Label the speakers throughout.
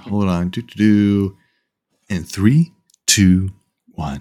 Speaker 1: Hold on. Do. In 3, 2, 1.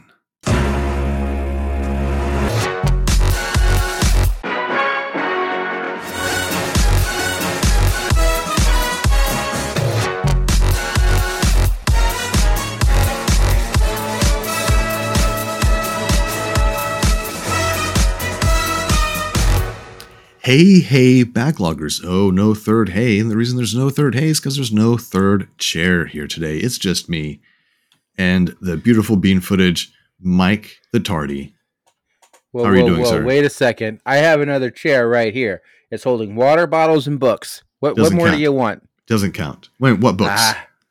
Speaker 1: Hey, backloggers. Oh, no third hey. And the reason there's no third hey is because there's no third chair here today. It's just me and the beautiful bean footage, Mike the Tardy.
Speaker 2: How are you doing, sir? Wait a second. I have another chair right here. It's holding water bottles and books. What more do you want?
Speaker 1: Doesn't count. Wait, what books?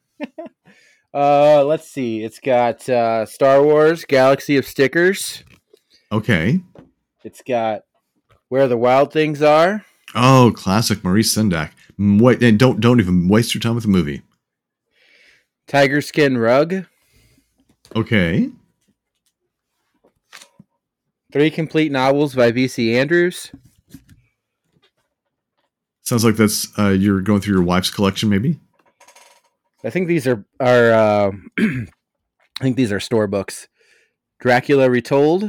Speaker 2: Let's see. It's got Star Wars, Galaxy of Stickers.
Speaker 1: Okay.
Speaker 2: It's got Where the Wild Things Are.
Speaker 1: Oh, classic Maurice Sendak. Wait, don't even waste your time with the movie.
Speaker 2: Tiger Skin Rug.
Speaker 1: Okay.
Speaker 2: 3 complete novels by V.C. Andrews.
Speaker 1: Sounds like that's you're going through your wife's collection, maybe.
Speaker 2: I think these are I think these are store books. Dracula Retold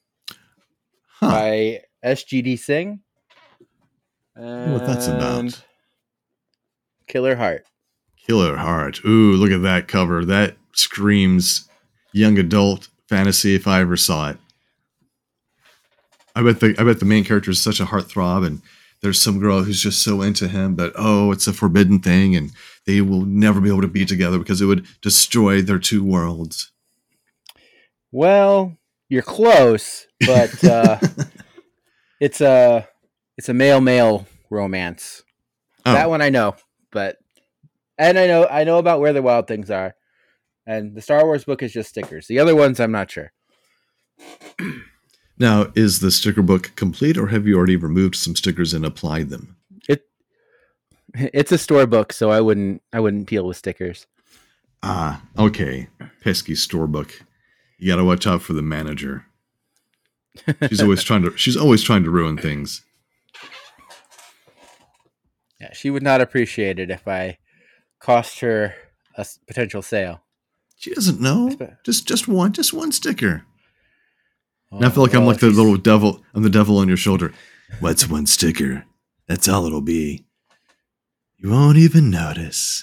Speaker 2: by S.G.D. Singh.
Speaker 1: What that's about?
Speaker 2: Killer Heart.
Speaker 1: Killer Heart. Ooh, look at that cover. That screams young adult fantasy if I ever saw it. I bet the main character is such a heartthrob, and there's some girl who's just so into him that, it's a forbidden thing, and they will never be able to be together because it would destroy their two worlds.
Speaker 2: Well, you're close, but it's a male romance. Oh. That one I know, and I know about Where the Wild Things Are, and the Star Wars book is just stickers. The other ones I'm not sure.
Speaker 1: Now, is the sticker book complete, or have you already removed some stickers and applied them?
Speaker 2: It's a store book, so I wouldn't deal with stickers.
Speaker 1: Ah, okay. Pesky store book. You got to watch out for the manager. She's always trying to ruin things.
Speaker 2: Yeah, she would not appreciate it if I cost her a potential sale.
Speaker 1: She doesn't know. Just one sticker. And I feel like I'm like the little devil. I'm the devil on your shoulder. What's one sticker? That's all it'll be. You won't even notice.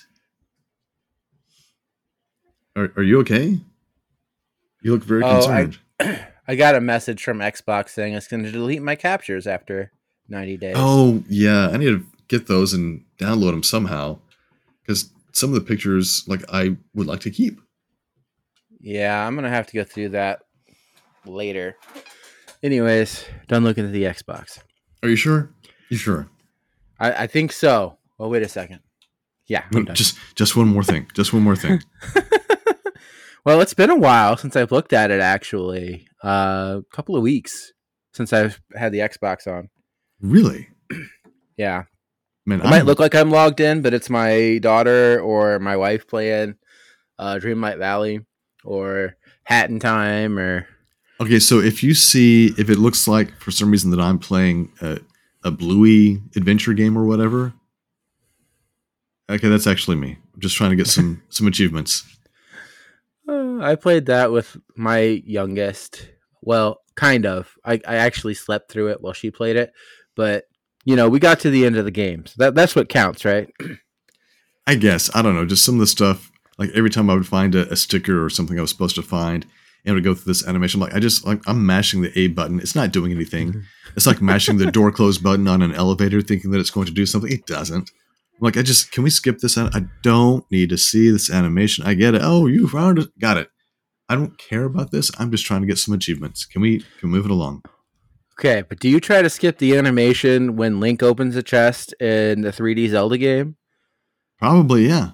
Speaker 1: Are you okay? You look very concerned.
Speaker 2: I got a message from Xbox saying it's going to delete my captures after 90 days.
Speaker 1: Oh, yeah. I need to get those and download them somehow. Because some of the pictures, I would like to keep.
Speaker 2: Yeah, I'm going to have to go through that later. Anyways, done looking at the Xbox.
Speaker 1: Are you sure? You sure?
Speaker 2: I think so. Oh, wait a second. Yeah, I'm done.
Speaker 1: Just one more thing. Just one more thing.
Speaker 2: Well, it's been a while since I've looked at it, actually. A couple of weeks since I've had the Xbox on.
Speaker 1: Really?
Speaker 2: Yeah.
Speaker 1: Man,
Speaker 2: it might look like I'm logged in, but it's my daughter or my wife playing Dreamlight Valley or Hat in Time or...
Speaker 1: Okay, so if it looks like for some reason that I'm playing a Bluey adventure game or whatever, okay, that's actually me. I'm just trying to get some achievements.
Speaker 2: I played that with my youngest. Well, kind of. I actually slept through it while she played it, but we got to the end of the game, so that's what counts, right?
Speaker 1: I guess. I don't know. Just some of the stuff. Like every time I would find a sticker or something I was supposed to find. And would go through this animation. I'm mashing the A button. It's not doing anything. It's like mashing the door close button on an elevator, thinking that it's going to do something. It doesn't. Can we skip this? I don't need to see this animation. I get it. Oh, you found it. Got it. I don't care about this. I'm just trying to get some achievements. Can we move it along?
Speaker 2: Okay, but do you try to skip the animation when Link opens a chest in the 3D Zelda game?
Speaker 1: Probably, yeah.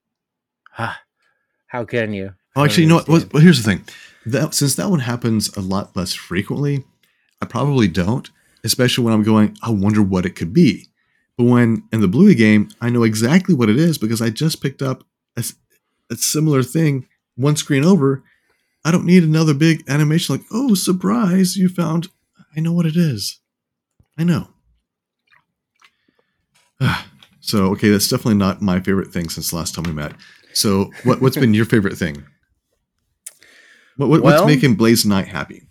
Speaker 2: How can you?
Speaker 1: Oh, actually, you know what? Well, here's the thing. Since that one happens a lot less frequently, I probably don't, especially when I'm going, I wonder what it could be. But when in the Bluey game, I know exactly what it is because I just picked up a similar thing one screen over. I don't need another big animation like, oh, surprise, you found, I know what it is. I know. So, okay, that's definitely not my favorite thing since the last time we met. So, what's been your favorite thing? What's
Speaker 2: Well,
Speaker 1: making Blaze Knight happy?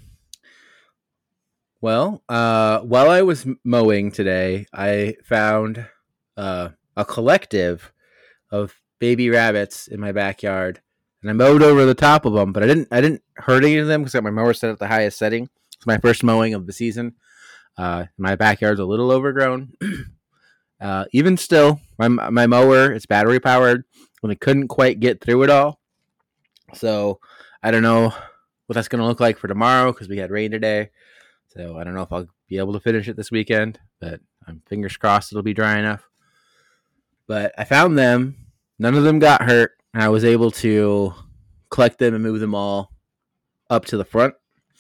Speaker 2: while I was mowing today, I found a collective of baby rabbits in my backyard, and I mowed over the top of them. But I didn't hurt any of them because I got my mower set at the highest setting. It's my first mowing of the season. My backyard's a little overgrown. Even still, my mower is battery powered, and it couldn't quite get through it all. So I don't know what that's going to look like for tomorrow because we had rain today. So I don't know if I'll be able to finish it this weekend, but I'm fingers crossed it'll be dry enough. But I found them. None of them got hurt, and I was able to collect them and move them all up to the front.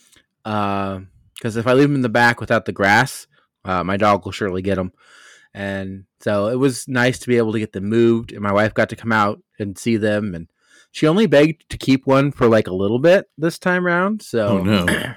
Speaker 2: Because if I leave them in the back without the grass, my dog will surely get them. And so it was nice to be able to get them moved, and my wife got to come out and see them, and she only begged to keep one for like a little bit this time around. So
Speaker 1: Oh no.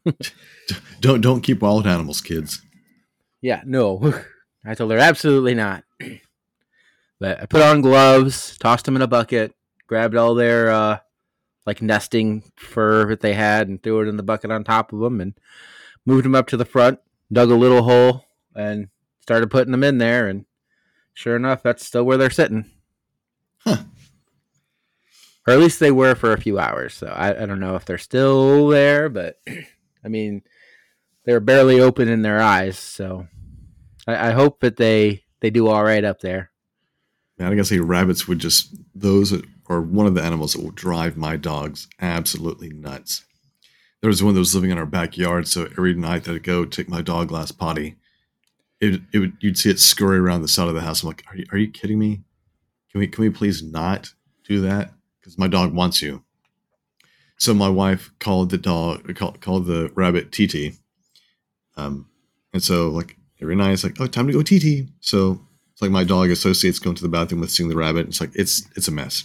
Speaker 1: Don't keep wild animals, kids.
Speaker 2: Yeah, no. I told her absolutely not. But I put on gloves, tossed them in a bucket, grabbed all their like nesting fur that they had, and threw it in the bucket on top of them, and moved them up to the front, dug a little hole, and started putting them in there. And sure enough, that's still where they're sitting.
Speaker 1: Huh.
Speaker 2: Or at least they were for a few hours. So I don't know if they're still there, but I mean, they were barely open in their eyes. So I hope that they do all right up there.
Speaker 1: Man, I gotta say, rabbits would just, those are one of the animals that will drive my dogs absolutely nuts. There was one that was living in our backyard, so every night that I'd go take my dog last potty, you'd see it scurry around the side of the house. I'm like, are you kidding me? Can we please not do that? Because my dog wants you. So my wife called the rabbit TT. And so like every night it's like, oh, time to go TT. So it's like my dog associates going to the bathroom with seeing the rabbit. It's like it's a mess.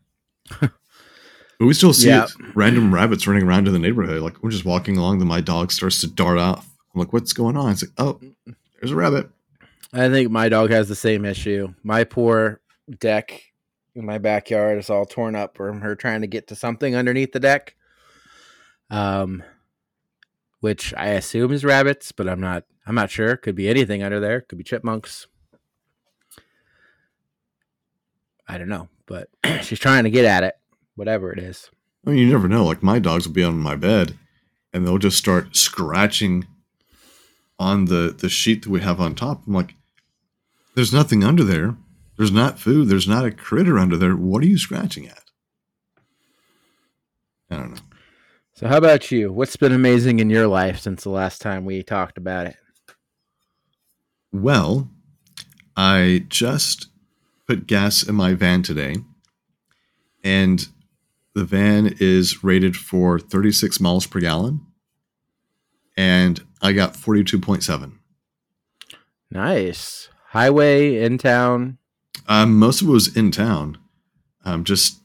Speaker 1: But we still see random rabbits running around in the neighborhood. Like we're just walking along, then my dog starts to dart off. I'm like, what's going on? It's like, oh, there's a rabbit.
Speaker 2: I think my dog has the same issue. My poor deck in my backyard is all torn up from her trying to get to something underneath the deck. Which I assume is rabbits, but I'm not sure. Could be anything under there. Could be chipmunks. I don't know, but she's trying to get at it, whatever it is.
Speaker 1: I mean, you never know. Like my dogs will be on my bed and they'll just start scratching on the sheet that we have on top. I'm like, there's nothing under there. There's not food. There's not a critter under there. What are you scratching at? I don't know.
Speaker 2: So how about you? What's been amazing in your life since the last time we talked about it?
Speaker 1: Well, I just put gas in my van today, and the van is rated for 36 miles per gallon, and I got 42.7.
Speaker 2: Nice. Highway, in town?
Speaker 1: Most of it was in town. Just,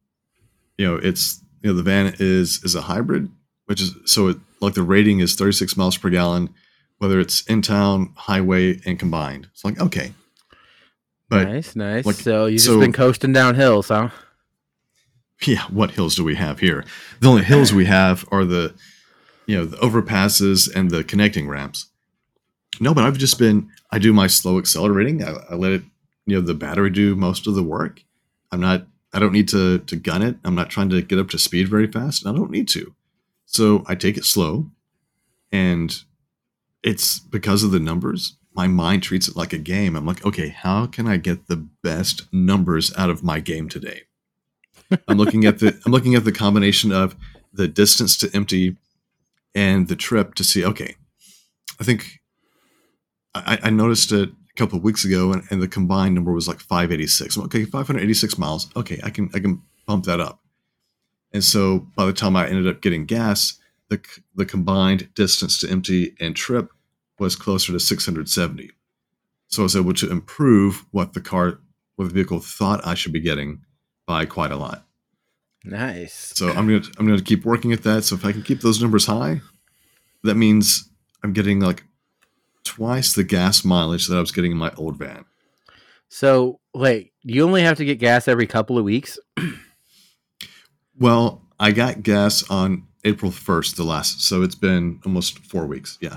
Speaker 1: the van is a hybrid, which is, so it, like the rating is 36 miles per gallon, whether it's in town, highway, and combined. It's like, okay. But
Speaker 2: nice. Like, so you've just been coasting down hills, huh?
Speaker 1: Yeah. What hills do we have here? The only hills we have are the overpasses and the connecting ramps. No, but I do my slow accelerating. I let it, the battery do most of the work. I don't need to gun it. I'm not trying to get up to speed very fast. I don't need to. So I take it slow, and it's because of the numbers. My mind treats it like a game. I'm like, okay, how can I get the best numbers out of my game today? I'm looking at the combination of the distance to empty and the trip to see, okay, I think I noticed it a couple of weeks ago, and the combined number was like 586. Okay, 586 miles. Okay, I can bump that up. And so by the time I ended up getting gas, the combined distance to empty and trip was closer to 670. So I was able to improve what the vehicle thought I should be getting by quite a lot.
Speaker 2: Nice.
Speaker 1: So I'm gonna keep working at that. So if I can keep those numbers high, that means I'm getting like twice the gas mileage that I was getting in my old van.
Speaker 2: So, wait, you only have to get gas every couple of weeks?
Speaker 1: Well, I got gas on April 1st, the last, so it's been almost 4 weeks. Yeah.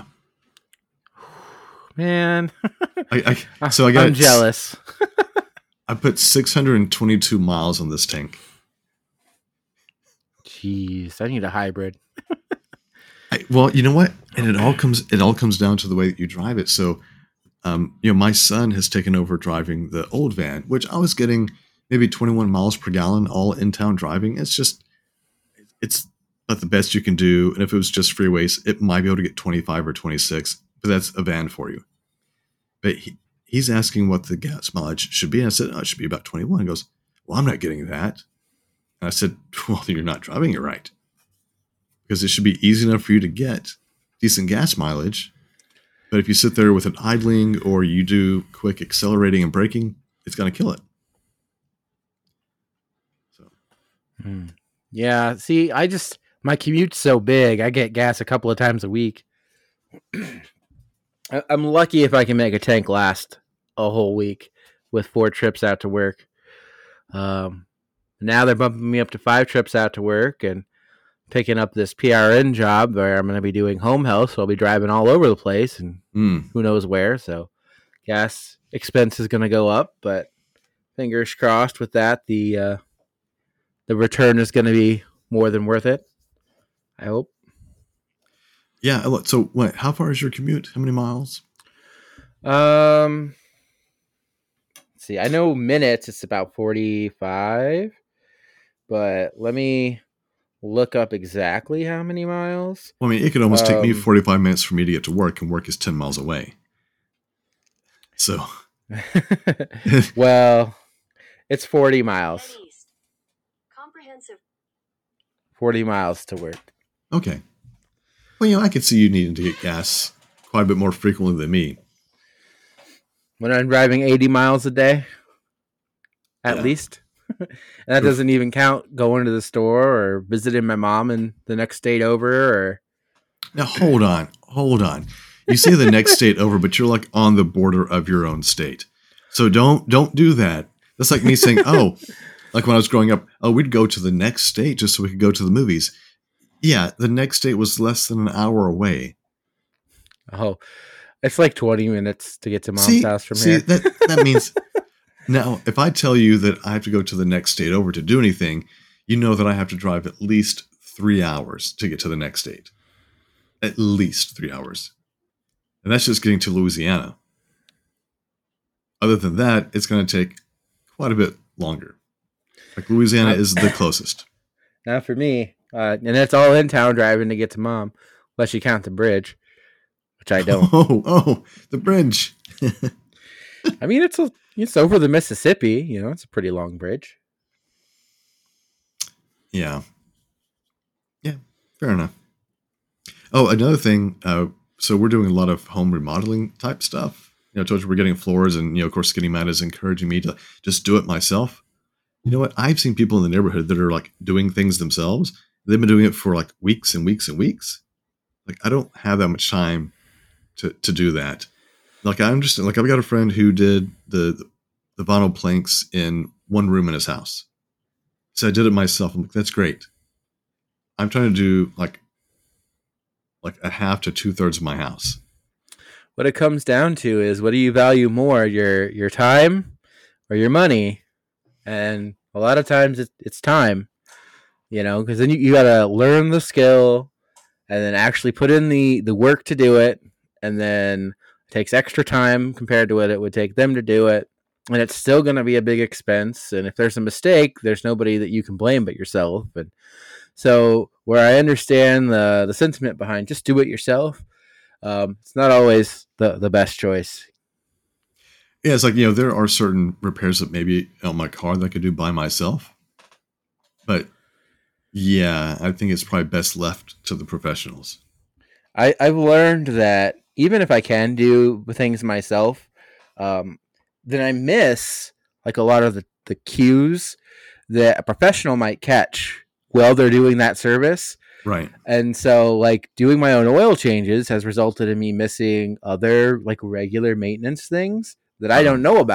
Speaker 2: Man,
Speaker 1: So I
Speaker 2: I'm
Speaker 1: got,
Speaker 2: jealous.
Speaker 1: I put 622 miles on this tank.
Speaker 2: Jeez, I need a hybrid.
Speaker 1: Well, you know what? And it all comes down to the way that you drive it. So, my son has taken over driving the old van, which I was getting maybe 21 miles per gallon all in town driving. It's not the best you can do. And if it was just freeways, it might be able to get 25 or 26, but that's a van for you. But he's asking what the gas mileage should be. And I said, oh, it should be about 21. He goes, well, I'm not getting that. And I said, well, you're not driving it right. Because it should be easy enough for you to get decent gas mileage. But if you sit there with it idling or you do quick accelerating and braking, it's going to kill it. So,
Speaker 2: Yeah, see, my commute's so big. I get gas a couple of times a week. I'm lucky if I can make a tank last a whole week with 4 trips out to work. Now they're bumping me up to 5 trips out to work and picking up this PRN job where I'm going to be doing home health. So I'll be driving all over the place and who knows where. So gas expense is going to go up, but fingers crossed with that. The return is going to be more than worth it. I hope.
Speaker 1: Yeah. So how far is your commute? How many miles?
Speaker 2: See, I know minutes it's about 45, but let me look up exactly how many miles.
Speaker 1: Well, I mean, it could almost take me 45 minutes for me to get to work, and work is 10 miles away. So,
Speaker 2: well, it's 40 miles. Comprehensive. 40 miles to work.
Speaker 1: Okay. Well, I could see you needing to get gas quite a bit more frequently than me.
Speaker 2: When I'm driving 80 miles a day, at least. And that doesn't even count going to the store or visiting my mom in the next state over. Or
Speaker 1: now, hold on. You say the next state over, but you're like on the border of your own state. So don't do that. That's like me saying, oh, like when I was growing up, oh, we'd go to the next state just so we could go to the movies. Yeah, the next state was less than an hour away.
Speaker 2: Oh, it's like 20 minutes to get to mom's house from here.
Speaker 1: That means now, if I tell you that I have to go to the next state over to do anything, you know that I have to drive at least 3 hours to get to the next state. At least 3 hours. And that's just getting to Louisiana. Other than that, it's going to take quite a bit longer. Like Louisiana is the closest.
Speaker 2: Not for me. And it's all in town driving to get to mom, unless you count the bridge, which I don't.
Speaker 1: Oh, the bridge.
Speaker 2: I mean, it's over the Mississippi. It's a pretty long bridge.
Speaker 1: Yeah, fair enough. Oh, another thing. So we're doing a lot of home remodeling type stuff. I told you we're getting floors, and of course, Skinny Matt is encouraging me to just do it myself. You know what? I've seen people in the neighborhood that are like doing things themselves. They've been doing it for like weeks and weeks and weeks. Like I don't have that much time to do that. Like I understand. Like I've got a friend who did the vinyl planks in one room in his house. So I did it myself. I'm like, that's great. I'm trying to do like a half to 2/3 of my house.
Speaker 2: What it comes down to is, what do you value more, your time or your money? And a lot of times it's time, because then you got to learn the skill and then actually put in the work to do it. And then it takes extra time compared to what it would take them to do it. And it's still going to be a big expense. And if there's a mistake, there's nobody that you can blame but yourself. And so where I understand the sentiment behind just do it yourself, it's not always the best choice.
Speaker 1: Yeah, it's like, there are certain repairs that maybe on my car that I could do by myself. But yeah, I think it's probably best left to the professionals.
Speaker 2: I've learned that even if I can do things myself, then I miss like a lot of the cues that a professional might catch while they're doing that service.
Speaker 1: Right.
Speaker 2: And so like doing my own oil changes has resulted in me missing other like regular maintenance things that I don't know about.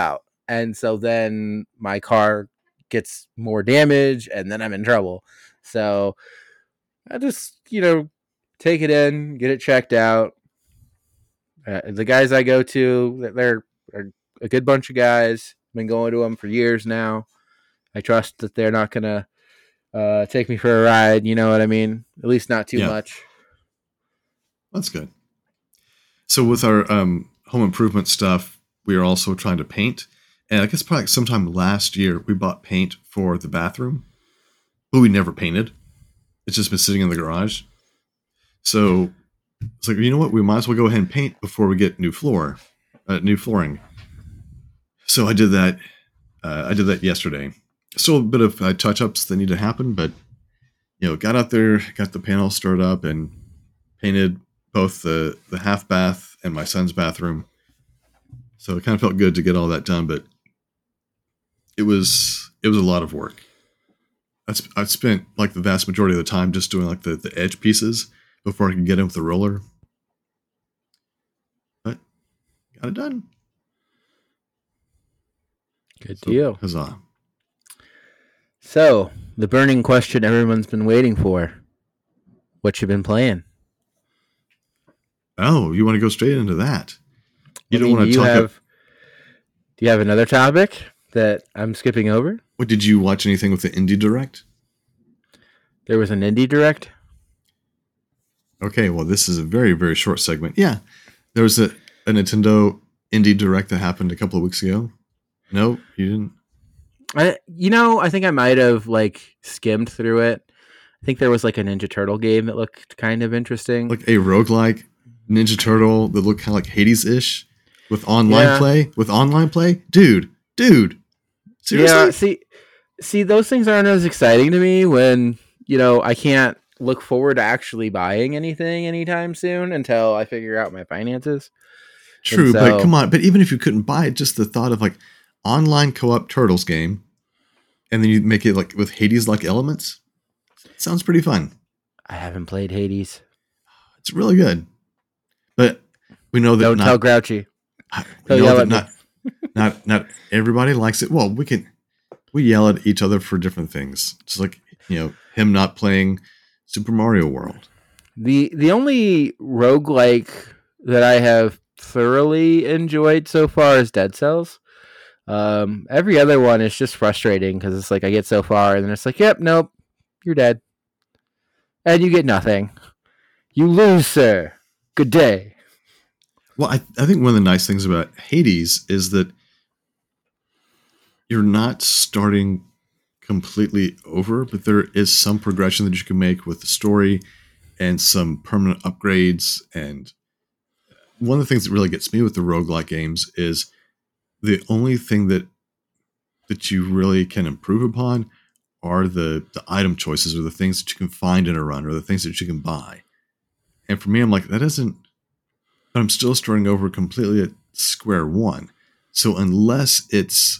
Speaker 2: and so then my car gets more damage, and then I'm in trouble. So I just, take it in, get it checked out. The guys I go to, they're a good bunch of guys. Been going to them for years now. I trust that they're not gonna take me for a ride. You know what I mean? At least not too
Speaker 1: Yeah,
Speaker 2: much.
Speaker 1: that's good. So with our home improvement stuff, we are also trying to paint. And I guess probably sometime last year, we bought paint for the bathroom, but we never painted. It's just been sitting in the garage. So it's like, you know what? We might as well go ahead and paint before we get new flooring. So I did that. I did that yesterday. Still a bit of touch-ups that need to happen, but got out there, got the panel stirred up, and painted both the half bath and my son's bathroom. So it kind of felt good to get all that done, but it was a lot of work. I spent like the vast majority of the time just doing like the edge pieces before I could get in with the roller. But got it done.
Speaker 2: Good deal.
Speaker 1: Huzzah.
Speaker 2: So, the burning question everyone's been waiting for. What you been playing?
Speaker 1: Oh, you want to go straight into that?
Speaker 2: You don't want to talk. Do you have another topic that I'm skipping over?
Speaker 1: What, did you watch anything with the Indie Direct?
Speaker 2: There was an Indie Direct?
Speaker 1: Okay, well, this is a very, very short segment. Yeah, there was a Nintendo Indie Direct that happened a couple of weeks ago. No, you didn't?
Speaker 2: I think I might have skimmed through it. I think there was a Ninja Turtle game that looked kind of interesting.
Speaker 1: Like a roguelike Ninja Turtle that looked kind of like Hades-ish with online play? Dude. Seriously?
Speaker 2: Yeah, see, those things aren't as exciting to me when, I can't look forward to actually buying anything anytime soon until I figure out my finances.
Speaker 1: True, but come on. But even if you couldn't buy it, just the thought of online co-op Turtles game, and then you make it with Hades-like elements, sounds pretty fun.
Speaker 2: I haven't played Hades.
Speaker 1: It's really good, but we know that
Speaker 2: don't tell Grouchy.
Speaker 1: Not everybody likes it. Well, we yell at each other for different things. Just like him not playing Super Mario World.
Speaker 2: The only roguelike that I have thoroughly enjoyed so far is Dead Cells. Every other one is just frustrating because it's I get so far and then it's yep, nope, you're dead. And you get nothing. You lose, sir. Good day.
Speaker 1: Well, I think one of the nice things about Hades is that you're not starting completely over, but there is some progression that you can make with the story and some permanent upgrades. And one of the things that really gets me with the roguelike games is the only thing that you really can improve upon are the item choices or the things that you can find in a run or the things that you can buy. And for me, I'm like, that isn't, but I'm still starting over completely at square one. So unless it's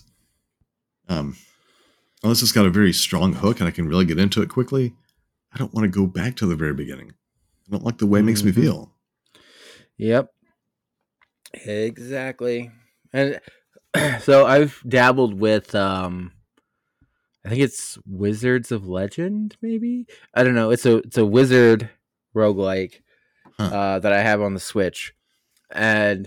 Speaker 1: got a very strong hook and I can really get into it quickly, I don't want to go back to the very beginning. I don't like the way it makes me feel.
Speaker 2: Yep. Exactly. And so I've dabbled with I think it's Wizards of Legend, maybe? I don't know. It's a wizard roguelike that I have on the Switch. And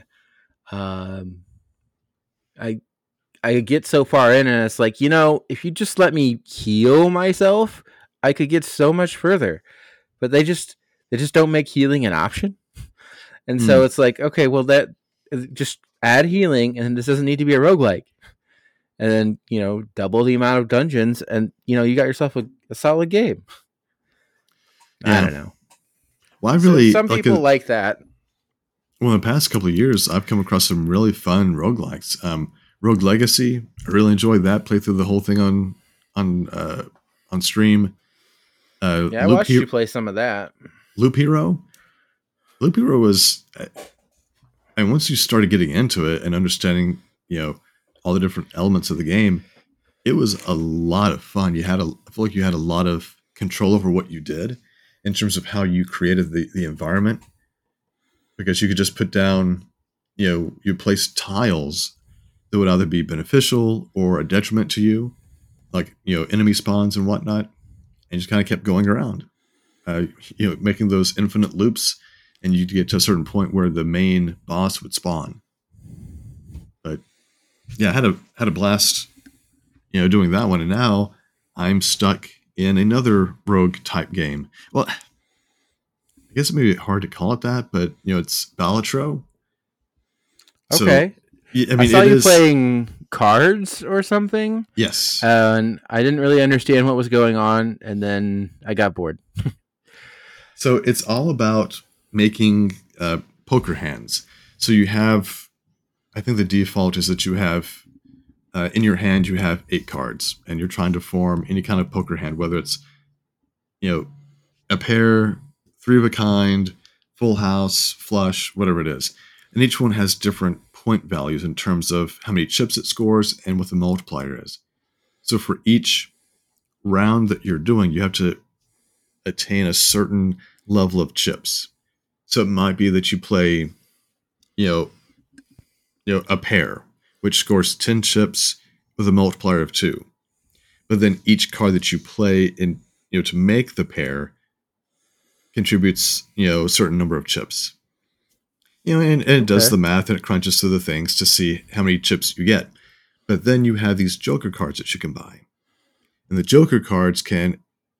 Speaker 2: I get so far in and it's if you just let me heal myself, I could get so much further. But they just don't make healing an option. And so it's okay, well, that just add healing and this doesn't need to be a roguelike. And then, double the amount of dungeons and, you got yourself a solid game. Yeah. I don't know.
Speaker 1: Well, some
Speaker 2: people like that.
Speaker 1: Well, in the past couple of years, I've come across some really fun roguelikes. Rogue Legacy, I really enjoyed that. Played through the whole thing on stream.
Speaker 2: I watched you play some of that.
Speaker 1: Loop Hero was, and once you started getting into it and understanding, all the different elements of the game, it was a lot of fun. I feel like you had a lot of control over what you did in terms of how you created the environment, because you could just put down, you place tiles that would either be beneficial or a detriment to you, like enemy spawns and whatnot, and just kind of kept going around, making those infinite loops, and you'd get to a certain point where the main boss would spawn. But yeah, I had a blast, doing that one, and now I'm stuck in another rogue type game. Well, I guess it may be hard to call it that, but it's Balatro.
Speaker 2: Okay.
Speaker 1: So,
Speaker 2: I saw you playing cards or something.
Speaker 1: Yes.
Speaker 2: And I didn't really understand what was going on, and then I got bored.
Speaker 1: So it's all about making poker hands. So you have, I think the default is that you have, in your hand, you have 8 cards, and you're trying to form any kind of poker hand, whether it's, a pair, 3 of a kind, full house, flush, whatever it is. And each one has different point values in terms of how many chips it scores and what the multiplier is. So for each round that you're doing, you have to attain a certain level of chips. So it might be that you play, a pair, which scores 10 chips with a multiplier of 2. But then each card that you play in, to make the pair contributes, a certain number of chips. And it does the math, and it crunches through the things to see how many chips you get. But then you have these Joker cards that you can buy. And the Joker cards can,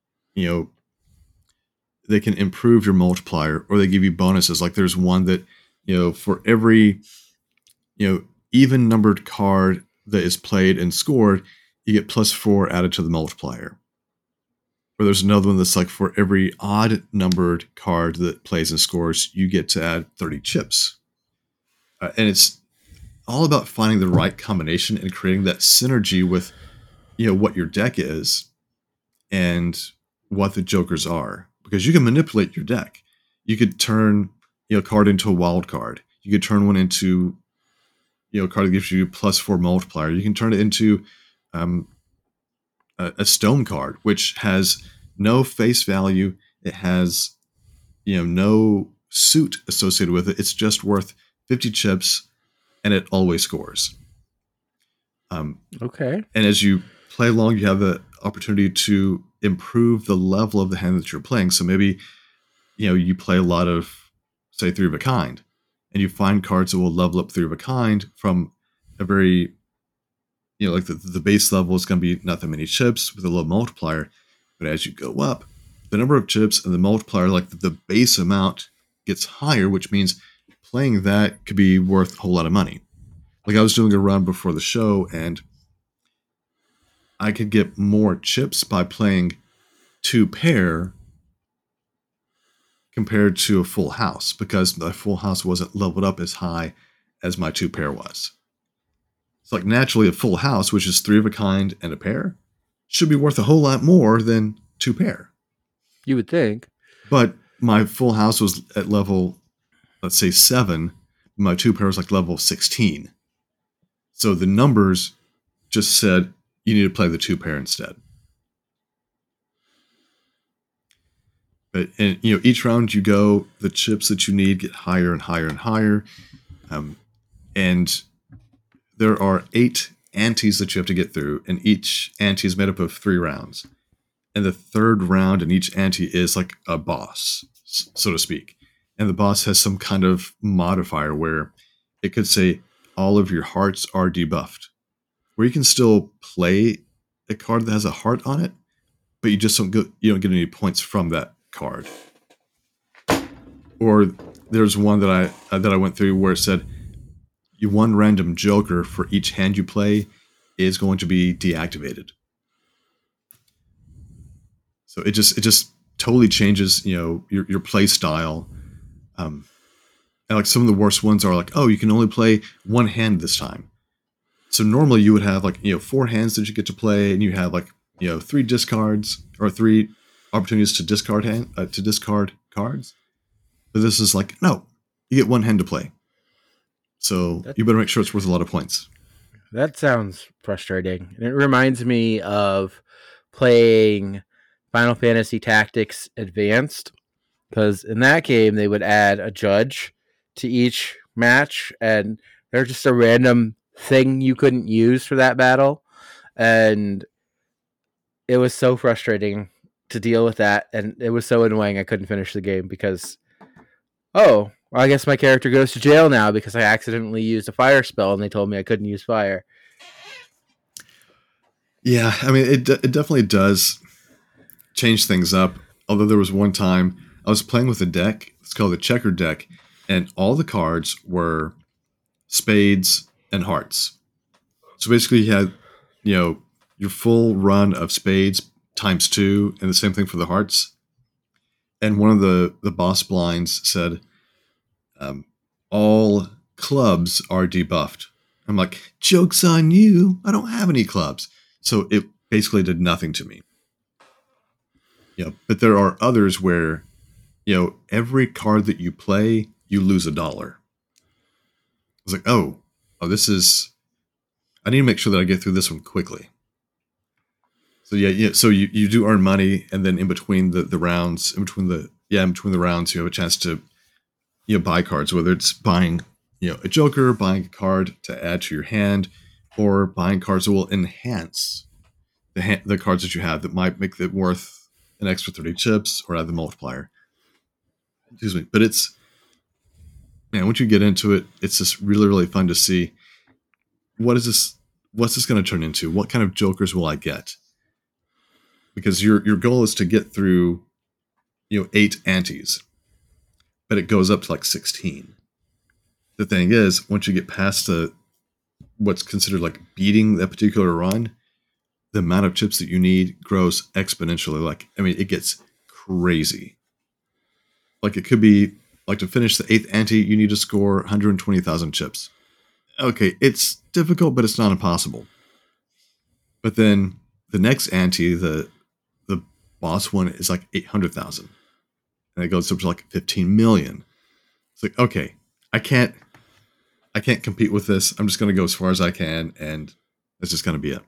Speaker 1: they can improve your multiplier, or they give you bonuses. Like there's one that, for every, even numbered card that is played and scored, you get +4 added to the multiplier. Or there's another one that's like for every odd numbered card that plays and scores, you get to add 30 chips. And it's all about finding the right combination and creating that synergy with, what your deck is and what the jokers are. Because you can manipulate your deck. You could turn, a card into a wild card. You could turn one into, a card that gives you +4 multiplier. You can turn it into a stone card, which has no face value. It has, no suit associated with it. It's just worth 50 chips, and it always scores.
Speaker 2: Okay.
Speaker 1: And as you play along, you have the opportunity to improve the level of the hand that you're playing. So maybe, you play a lot of, say, 3 of a kind, and you find cards that will level up 3 of a kind from a very, like the base level is going to be not that many chips with a low multiplier. But as you go up, the number of chips and the multiplier, like the base amount, gets higher, which means playing that could be worth a whole lot of money. Like I was doing a run before the show, and I could get more chips by playing 2 pair compared to a full house, because the full house wasn't leveled up as high as my 2 pair was. It's like naturally a full house, which is 3 of a kind and a pair, should be worth a whole lot more than 2 pair.
Speaker 2: You would think.
Speaker 1: But my full house was at level, let's say 7. My 2 pair was like level 16. So the numbers just said you need to play the 2 pair instead. But each round you go, the chips that you need get higher and higher and higher. And there are 8 antes that you have to get through, and each ante is made up of 3 rounds. And the 3rd round in each ante is like a boss, so to speak. And the boss has some kind of modifier where it could say all of your hearts are debuffed, where you can still play a card that has a heart on it, but you just don't get any points from that card. Or there's one that I went through where it said one random joker for each hand you play is going to be deactivated. So it just totally changes, your play style. And like some of the worst ones are like, oh, you can only play 1 hand this time. So normally you would have like, 4 hands that you get to play, and you have like, 3 discards or 3 opportunities to discard cards. But this is like, no, you get 1 hand to play. So you better make sure it's worth a lot of points.
Speaker 2: That sounds frustrating. And it reminds me of playing Final Fantasy Tactics Advanced, because in that game they would add a judge to each match, and they're just a random thing you couldn't use for that battle, and it was so frustrating to deal with that, and it was so annoying I couldn't finish the game because, oh, well, I guess my character goes to jail now because I accidentally used a fire spell and they told me I couldn't use fire.
Speaker 1: Yeah, I mean, it definitely does change things up. Although there was one time I was playing with a deck, it's called the checker deck, and all the cards were spades and hearts. So basically, you had, your full run of spades times two, and the same thing for the hearts. And one of the boss blinds said, all clubs are debuffed. I'm like, joke's on you. I don't have any clubs. So it basically did nothing to me. But there are others where, every card that you play, you lose $1. I was like, oh, this is, I need to make sure that I get through this one quickly. So so you do earn money, and then in between the rounds, in between the rounds, you have a chance to, buy cards, whether it's buying, a joker, buying a card to add to your hand, or buying cards that will enhance the cards that you have that might make it worth an extra 30 chips or add the multiplier. Excuse me. But it's, man, once you get into it, it's just really, really fun to see what's this going to turn into? What kind of jokers will I get? Because your goal is to get through, 8 antes, but it goes up to like 16. The thing is, once you get past what's considered like beating that particular run, the amount of chips that you need grows exponentially. Like, I mean, it gets crazy. Like, it could be like to finish the 8th ante, you need to score 120,000 chips. Okay, it's difficult, but it's not impossible. But then the next ante, the boss one, is like 800,000, and it goes up to like 15 million. It's like, okay, I can't compete with this. I'm just going to go as far as I can, and that's just going to be it.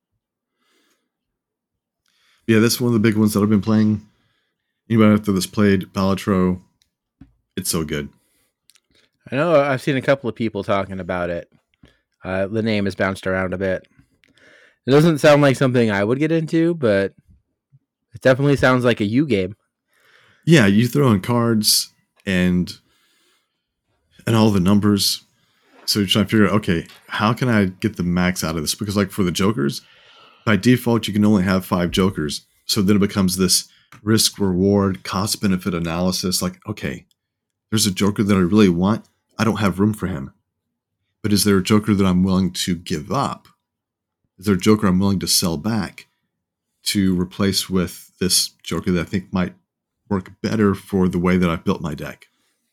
Speaker 1: Yeah, that's one of the big ones that I've been playing. Anybody after this played Balatro? It's so good.
Speaker 2: I know I've seen a couple of people talking about it. The name has bounced around a bit. It doesn't sound like something I would get into, but it definitely sounds like a U game.
Speaker 1: Yeah, you throw in cards and all the numbers. So you're trying to figure out, okay, how can I get the max out of this? Because like for the jokers, by default, you can only have 5 jokers. So then it becomes this risk reward cost benefit analysis. Like, okay, there's a joker that I really want. I don't have room for him. But is there a joker that I'm willing to give up? Is there a joker I'm willing to sell back to replace with this joker that I think might work better for the way that I've built my deck?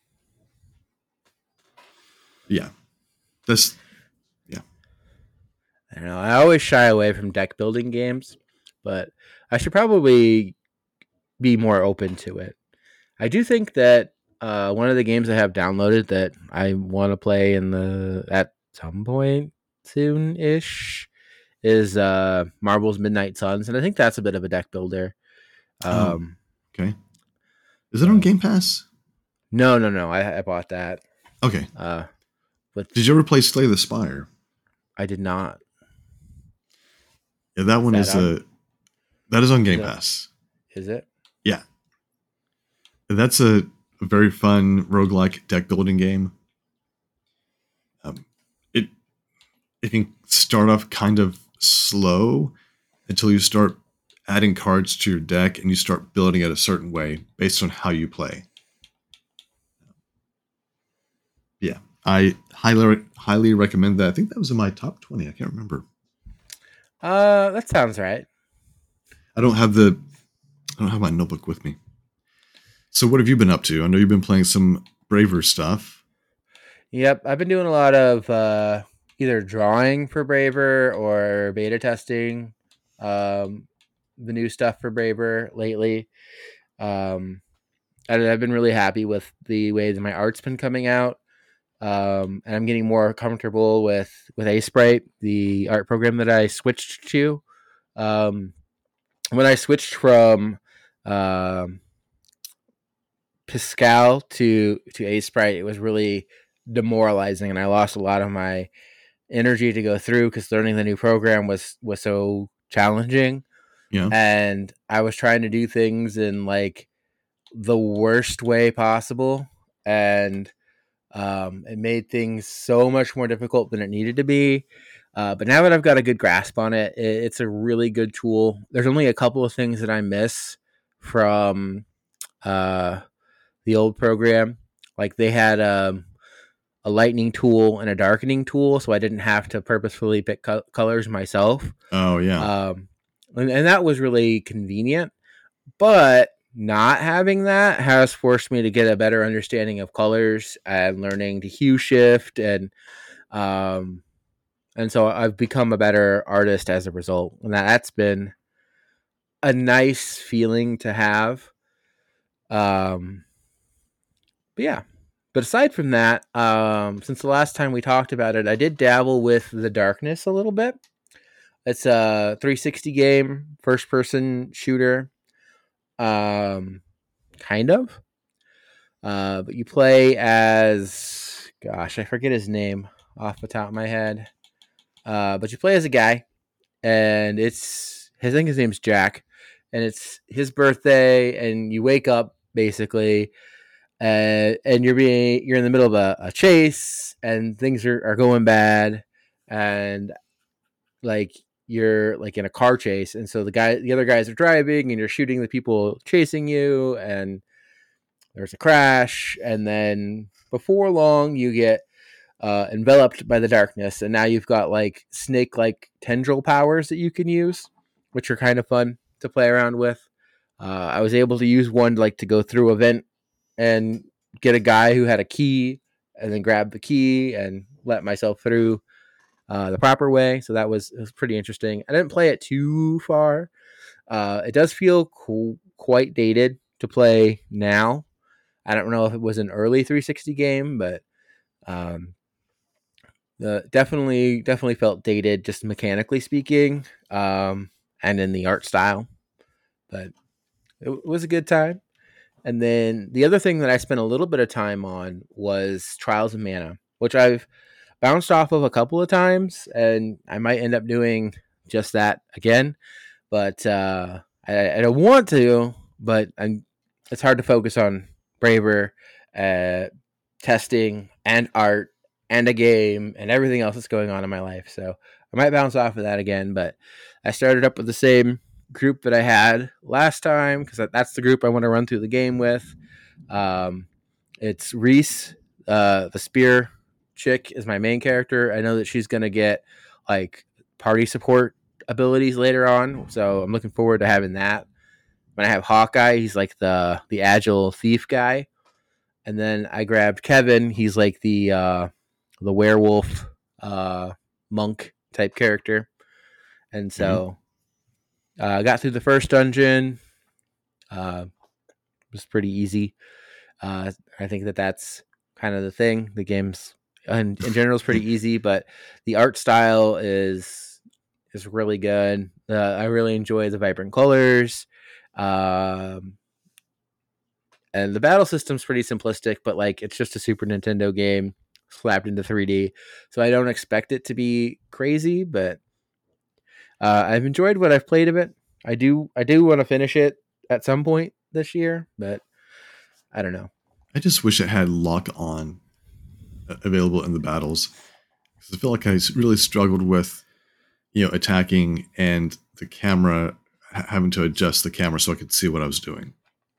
Speaker 1: Yeah. Yeah.
Speaker 2: I don't know. I always shy away from deck building games, but I should probably be more open to it. I do think that one of the games I have downloaded that I want to play at some point soon-ish is Marvel's Midnight Suns, and I think that's a bit of a deck builder.
Speaker 1: Okay. Is it on Game Pass?
Speaker 2: No. I bought that.
Speaker 1: Okay. Did you ever play Slay the Spire?
Speaker 2: I did not.
Speaker 1: Yeah, that one is on Game Pass.
Speaker 2: Is it?
Speaker 1: Yeah. That's a very fun roguelike deck building game. It can start off kind of slow until you start adding cards to your deck and you start building it a certain way based on how you play. Yeah, I highly recommend that. I think that was in my top 20. I can't remember.
Speaker 2: That sounds right.
Speaker 1: I don't have my notebook with me. So what have you been up to? I know you've been playing some Braver stuff.
Speaker 2: Yep, I've been doing a lot of either drawing for Braver or beta testing the new stuff for Braver lately. And I've been really happy with the way that my art's been coming out. And I'm getting more comfortable with Aseprite, the art program that I switched to. When I switched from Pascal to Aseprite, it was really demoralizing, and I lost a lot of my energy to go through because learning the new program was so challenging.
Speaker 1: Yeah.
Speaker 2: And I was trying to do things in like the worst way possible, and it made things so much more difficult than it needed to be. But now that I've got a good grasp on it, it's a really good tool. There's only a couple of things that I miss from the old program. Like they had a lightening tool and a darkening tool, so I didn't have to purposefully pick colors myself.
Speaker 1: Oh yeah.
Speaker 2: And that was really convenient. But not having that has forced me to get a better understanding of colors and learning to hue shift, and so I've become a better artist as a result, and that's been a nice feeling to have. But yeah. But aside from that, since the last time we talked about it, I did dabble with The Darkness a little bit. It's a 360 game, first person shooter. Kind of. But you play as, gosh, I forget his name off the top of my head. But you play as a guy, and I think his name's Jack, and it's his birthday, and you wake up basically, and you're in the middle of a chase, and things are going bad, and like you're like in a car chase, and so the other guys are driving, and you're shooting the people chasing you, and there's a crash, and then before long you get enveloped by the darkness, and now you've got like snake like tendril powers that you can use, which are kind of fun to play around with. I was able to use one like to go through a vent and get a guy who had a key, and then grab the key and let myself through the proper way. So it was pretty interesting. I didn't play it too far. It does feel quite dated to play now. I don't know if it was an early 360 game, but definitely felt dated, just mechanically speaking, and in the art style. But it was a good time. And then the other thing that I spent a little bit of time on was Trials of Mana, which I've bounced off of a couple of times, and I might end up doing just that again. But I don't want to, but it's hard to focus on Braver, testing, and art, and a game, and everything else that's going on in my life. So I might bounce off of that again, but I started up with the same group that I had last time, because that's the group I want to run through the game with. It's Reese, the spear chick, is my main character. I know that she's going to get like party support abilities later on, so I'm looking forward to having that. When I have Hawkeye, he's like the agile thief guy. And then I grabbed Kevin. He's like the werewolf monk type character. And so I got through the first dungeon. It was pretty easy. I think that's kind of the thing. The game's in general is pretty easy, but the art style is really good. I really enjoy the vibrant colors. And the battle system's pretty simplistic, but like it's just a Super Nintendo game slapped into 3D. So I don't expect it to be crazy, but I've enjoyed what I've played of it. I do want to finish it at some point this year, but I don't know.
Speaker 1: I just wish it had lock on available in the battles, because I feel like I really struggled with, attacking and the camera, having to adjust the camera so I could see what I was doing.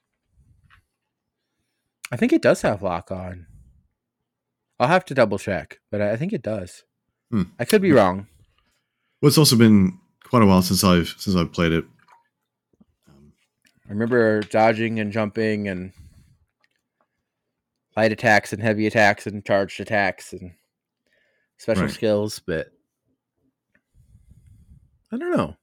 Speaker 2: I think it does have lock on. I'll have to double check, but I think it does. I could be wrong.
Speaker 1: Well, it's also been quite a while since I've played it.
Speaker 2: I remember dodging and jumping and light attacks and heavy attacks and charged attacks and special skills, but I don't know.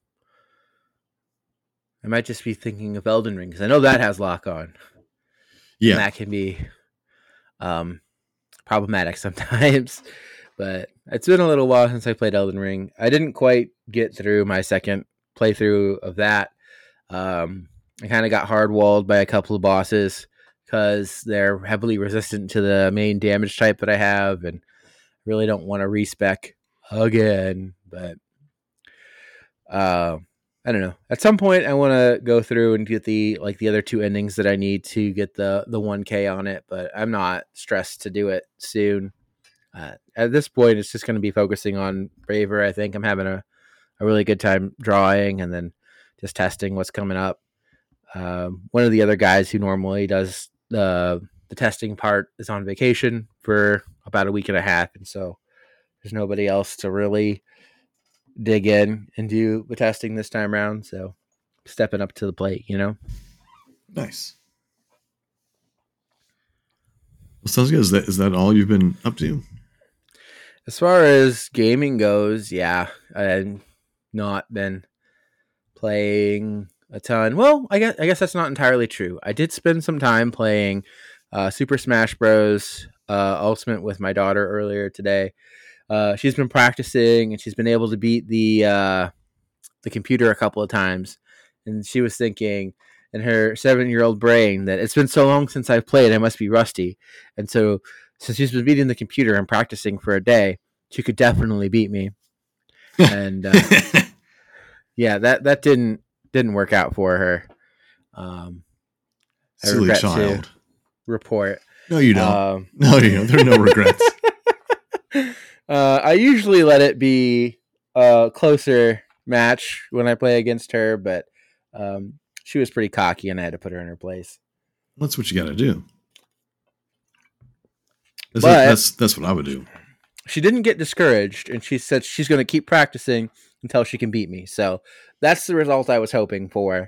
Speaker 2: I might just be thinking of Elden Ring, because I know that has lock on.
Speaker 1: Yeah,
Speaker 2: and that can be problematic sometimes. But it's been a little while since I played Elden Ring. I didn't quite get through my second playthrough of that. I kind of got hard-walled by a couple of bosses because they're heavily resistant to the main damage type that I have, and really don't want to respec again. But I don't know. At some point, I want to go through and get the other two endings that I need to get the 1K on it. But I'm not stressed to do it soon. At this point, it's just going to be focusing on Braver. I think I'm having a really good time drawing and then just testing what's coming up. One of the other guys who normally does the testing part is on vacation for about a week and a half, and so there's nobody else to really dig in and do the testing this time around. So stepping up to the plate,
Speaker 1: Nice. Well, sounds good. Is that all you've been up to?
Speaker 2: As far as gaming goes, yeah, I've not been playing a ton. Well, I guess that's not entirely true. I did spend some time playing Super Smash Bros. Ultimate with my daughter earlier today. She's been practicing and she's been able to beat the computer a couple of times, and she was thinking in her 7-year-old brain that it's been so long since I've played, I must be rusty. And so since she's been beating the computer and practicing for a day, she could definitely beat me. And yeah, that didn't work out for her. I
Speaker 1: Silly child.
Speaker 2: To report.
Speaker 1: No, you don't. No, you don't. There are no regrets.
Speaker 2: I usually let it be a closer match when I play against her, but she was pretty cocky and I had to put her in her place.
Speaker 1: That's what you got to do. That's what I would do.
Speaker 2: She didn't get discouraged, and she said she's going to keep practicing until she can beat me. So that's the result I was hoping for.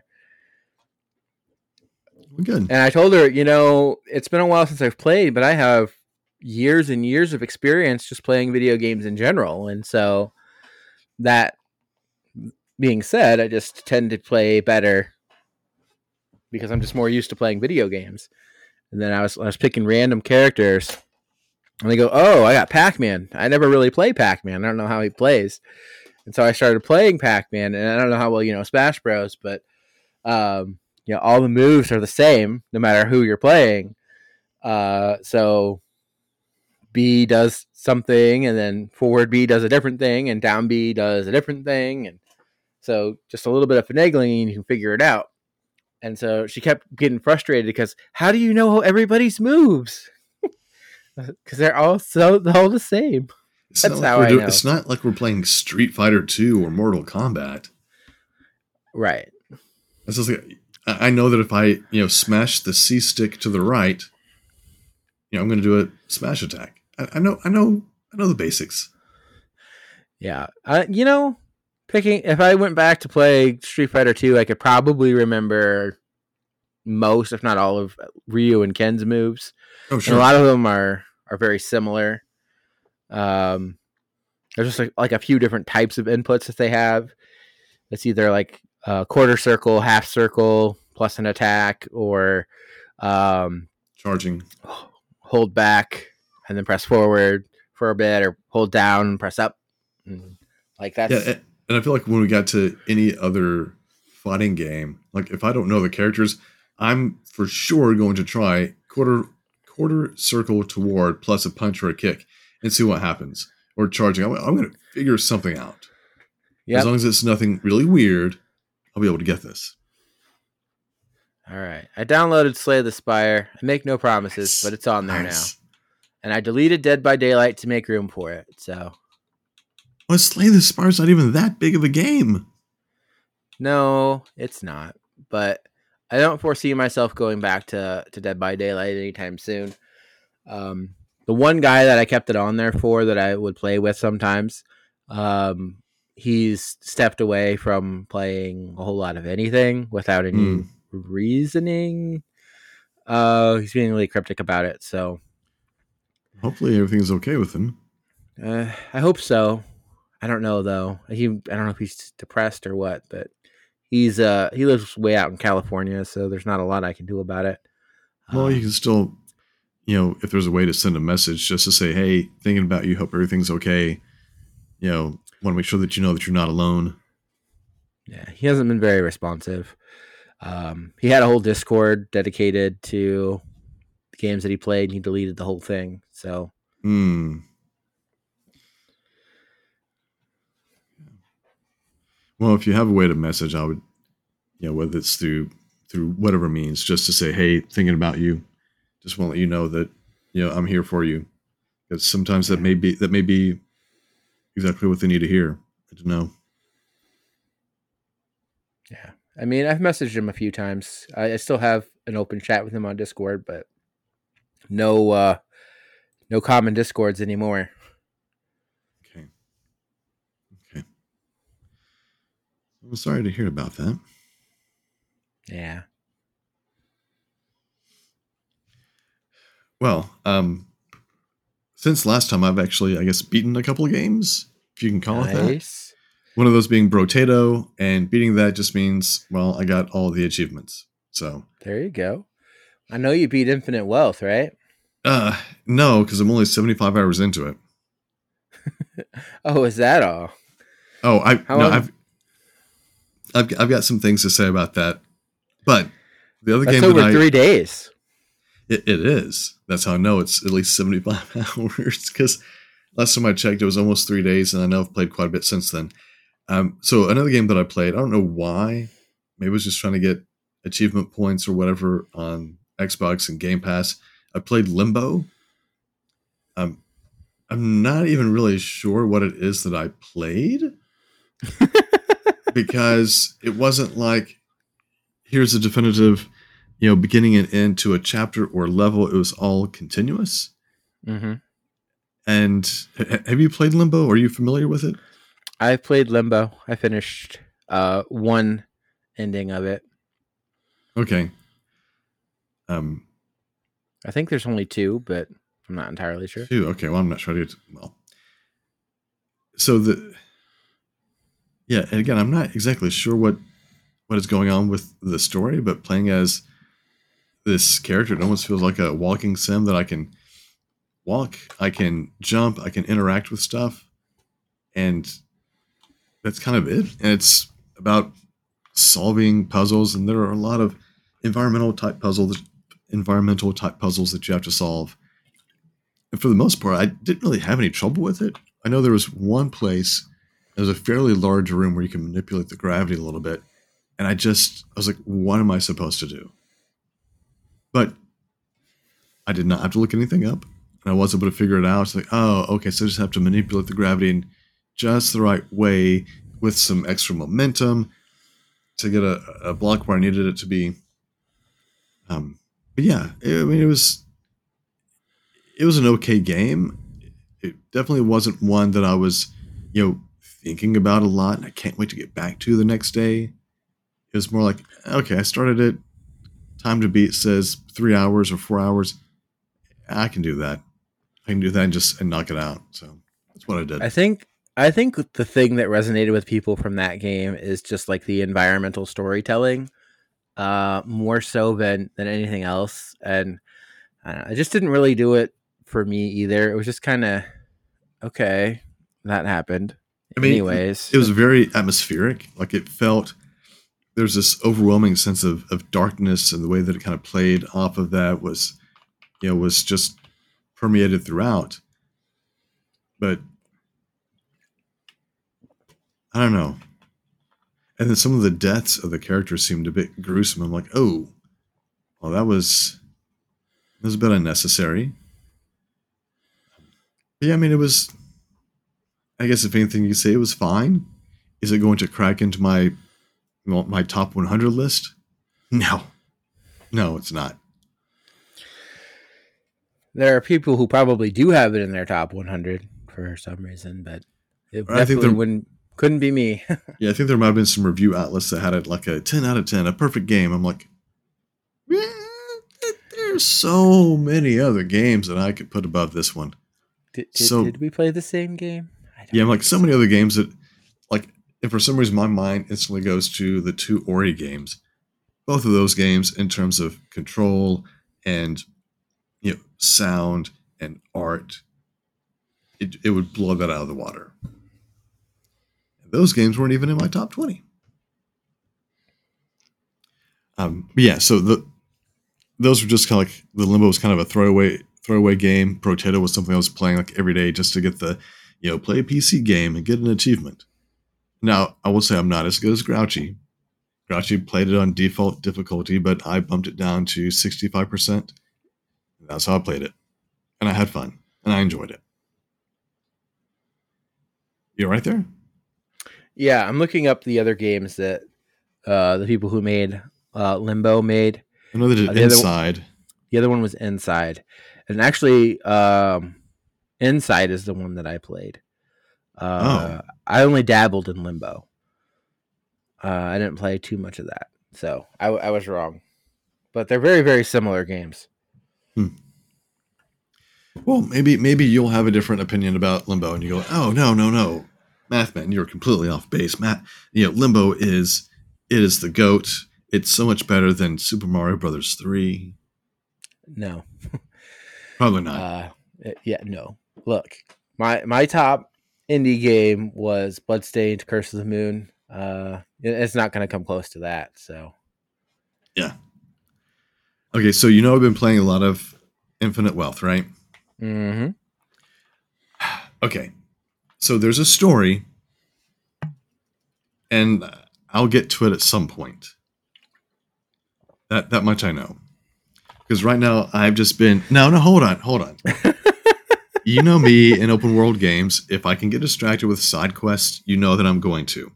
Speaker 1: Good.
Speaker 2: And I told her, it's been a while since I've played, but I have years and years of experience just playing video games in general. And so that being said, I just tend to play better because I'm just more used to playing video games. And then I was picking random characters, and they go, "Oh, I got Pac-Man. I never really play Pac-Man. I don't know how he plays." And so I started playing Pac-Man, and I don't know how well Smash Bros, but all the moves are the same no matter who you're playing. So B does something, and then forward B does a different thing, and down B does a different thing, and so just a little bit of finagling, and you can figure it out. And so she kept getting frustrated because how do you know everybody's moves? Because they're all the same. That's how I know.
Speaker 1: It's not like we're playing Street Fighter 2 or Mortal Kombat.
Speaker 2: Right.
Speaker 1: It's just like, I know that if I smash the C stick to the right, I'm going to do a smash attack. I know the basics.
Speaker 2: Yeah. If I went back to play Street Fighter 2, I could probably remember most, if not all, of Ryu and Ken's moves.
Speaker 1: Oh, sure.
Speaker 2: And a lot of them are very similar. There's just like a few different types of inputs that they have. It's either like a quarter circle, half circle, plus an attack, or
Speaker 1: charging,
Speaker 2: hold back and then press forward for a bit, or hold down and press up. And that's.
Speaker 1: Yeah, and I feel like when we got to any other fighting game, like if I don't know the characters, I'm for sure going to try quarter circle toward plus a punch or a kick and see what happens. Or charging. I'm going to figure something out. Yep. As long as it's nothing really weird, I'll be able to get this.
Speaker 2: All right. I downloaded Slay the Spire. I make no promises, but it's on there now. And I deleted Dead by Daylight to make room for it. So.
Speaker 1: Well, Slay the Spire's not even that big of a game.
Speaker 2: No, it's not. But I don't foresee myself going back to Dead by Daylight anytime soon. The one guy that I kept it on there for that I would play with sometimes, he's stepped away from playing a whole lot of anything without any reasoning. He's being really cryptic about it. So
Speaker 1: hopefully everything's okay with him.
Speaker 2: I hope so. I don't know though. I don't know if he's depressed or what, but he lives way out in California, so there's not a lot I can do about it.
Speaker 1: Well, you can still, if there's a way to send a message just to say, "Hey, thinking about you, hope everything's okay." Want to make sure that you know that you're not alone.
Speaker 2: Yeah, he hasn't been very responsive. He had a whole Discord dedicated to the games that he played, and he deleted the whole thing. So,
Speaker 1: Well, if you have a way to message, I would, whether it's through whatever means, just to say, hey, thinking about you. Just want to let you know that, I'm here for you. Because sometimes
Speaker 2: Yeah.
Speaker 1: that may be exactly what they need to hear. I don't know.
Speaker 2: Yeah. I mean, I've messaged him a few times. I still have an open chat with him on Discord, but no common Discords anymore.
Speaker 1: Okay. Okay. I'm sorry to hear about that.
Speaker 2: Yeah.
Speaker 1: Well, since last time I've actually, I guess, beaten a couple of games, if you can call it that.
Speaker 2: Nice.
Speaker 1: One of those being Brotato, and beating that just means, well, I got all the achievements. So
Speaker 2: There you go. I know you beat Infinite Wealth, right?
Speaker 1: no, because I'm only 75 hours into it.
Speaker 2: Oh, is that all?
Speaker 1: Oh,
Speaker 2: How long?
Speaker 1: I've got some things to say about that. But the other
Speaker 2: That's
Speaker 1: game that
Speaker 2: over 3 days.
Speaker 1: it is. That's how I know it's at least 75 hours. Because last time I checked, it was almost 3 days, and I know I've played quite a bit since then. So another game that I played, I don't know why. Maybe I was just trying to get achievement points or whatever on Xbox and Game Pass. I played Limbo. I'm not even really sure what it is that I played because it wasn't like here's a definitive, beginning and end to a chapter or level. It was all continuous.
Speaker 2: Mm-hmm.
Speaker 1: And have you played Limbo? Are you familiar with it?
Speaker 2: I played Limbo. I finished one ending of it.
Speaker 1: Okay. Um,
Speaker 2: I think there's only two, but I'm not entirely sure.
Speaker 1: Two. Okay. Well, I'm not sure. Well, so and again, I'm not exactly sure what is going on with the story, but playing as this character, it almost feels like a walking sim that I can walk, I can jump, I can interact with stuff, and that's kind of it. And it's about solving puzzles, and there are a lot of environmental type puzzles that you have to solve. And for the most part, I didn't really have any trouble with it. I know there was one place, there's a fairly large room where you can manipulate the gravity a little bit, and I was like, what am I supposed to do? But I did not have to look anything up, and I was able to figure it out. It's like, oh, okay, so I just have to manipulate the gravity in just the right way with some extra momentum to get a block where I needed it to be. But yeah, it was an okay game. It definitely wasn't one that I was, thinking about a lot, and I can't wait to get back to the next day. It was more like, okay, I started it. Time to beat says 3 hours or 4 hours. I can do that. I can do that and knock it out. So that's what I did.
Speaker 2: I think the thing that resonated with people from that game is just like the environmental storytelling, more so than anything else. And I just didn't really do it for me either. It was just kind of okay. That happened.
Speaker 1: I mean,
Speaker 2: Anyways,
Speaker 1: it was very atmospheric. Like it felt there's this overwhelming sense of darkness, and the way that it kind of played off of that was just permeated throughout. But I don't know. And then some of the deaths of the characters seemed a bit gruesome. I'm like, oh, well, that was a bit unnecessary. But yeah, I mean, it was. I guess if anything, you could say it was fine. Is it going to crack into my top 100 list? No, it's not.
Speaker 2: there are people who probably do have it in their top 100 for some reason, but it
Speaker 1: I think
Speaker 2: definitely couldn't be me.
Speaker 1: Yeah, I think there might have been some review outlets that had it like a 10 out of 10, a perfect game. I'm like, there's so many other games that I could put above this one.
Speaker 2: Did we play the same game?
Speaker 1: Yeah, I'm like so many other games that, like, and for some reason my mind instantly goes to the two Ori games. Both of those games, in terms of control and sound and art, it would blow that out of the water. Those games weren't even in my top 20. But yeah, so those were just kind of like the Limbo was kind of a throwaway game. Brotato was something I was playing like every day just to get the play a PC game and get an achievement. Now, I will say I'm not as good as Grouchy. Grouchy played it on default difficulty, but I bumped it down to 65%. That's how I played it. And I had fun. And I enjoyed it. You right there?
Speaker 2: Yeah, I'm looking up the other games that the people who made Limbo made.
Speaker 1: I know they did Inside.
Speaker 2: The other one was Inside. And actually, Inside is the one that I played. I only dabbled in Limbo. I didn't play too much of that. So I was wrong. But they're very, very similar games.
Speaker 1: Well, maybe you'll have a different opinion about Limbo, and you go, "Oh no, Mathman, you're completely off base, Matt. Limbo is the GOAT. It's so much better than Super Mario Brothers 3."
Speaker 2: No,
Speaker 1: probably not.
Speaker 2: No. Look, my top indie game was Bloodstained: Curse of the Moon. It's not going to come close to that. So,
Speaker 1: yeah. Okay, so I've been playing a lot of Infinite Wealth, right?
Speaker 2: Mm-hmm.
Speaker 1: Okay, so there's a story, and I'll get to it at some point. That much I know. Because right now I've just been hold on. You know me in open world games. If I can get distracted with side quests, you know that I'm going to.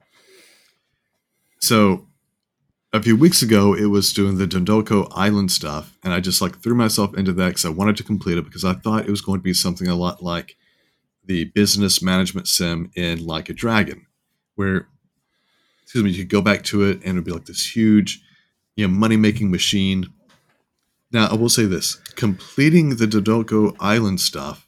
Speaker 1: So a few weeks ago, it was doing the Dondoko Island stuff, and I just threw myself into that because I wanted to complete it because I thought it was going to be something a lot like the business management sim in Like a Dragon, where, you could go back to it and it'd be like this huge, money-making machine. Now, I will say this: completing the Dondoko Island stuff,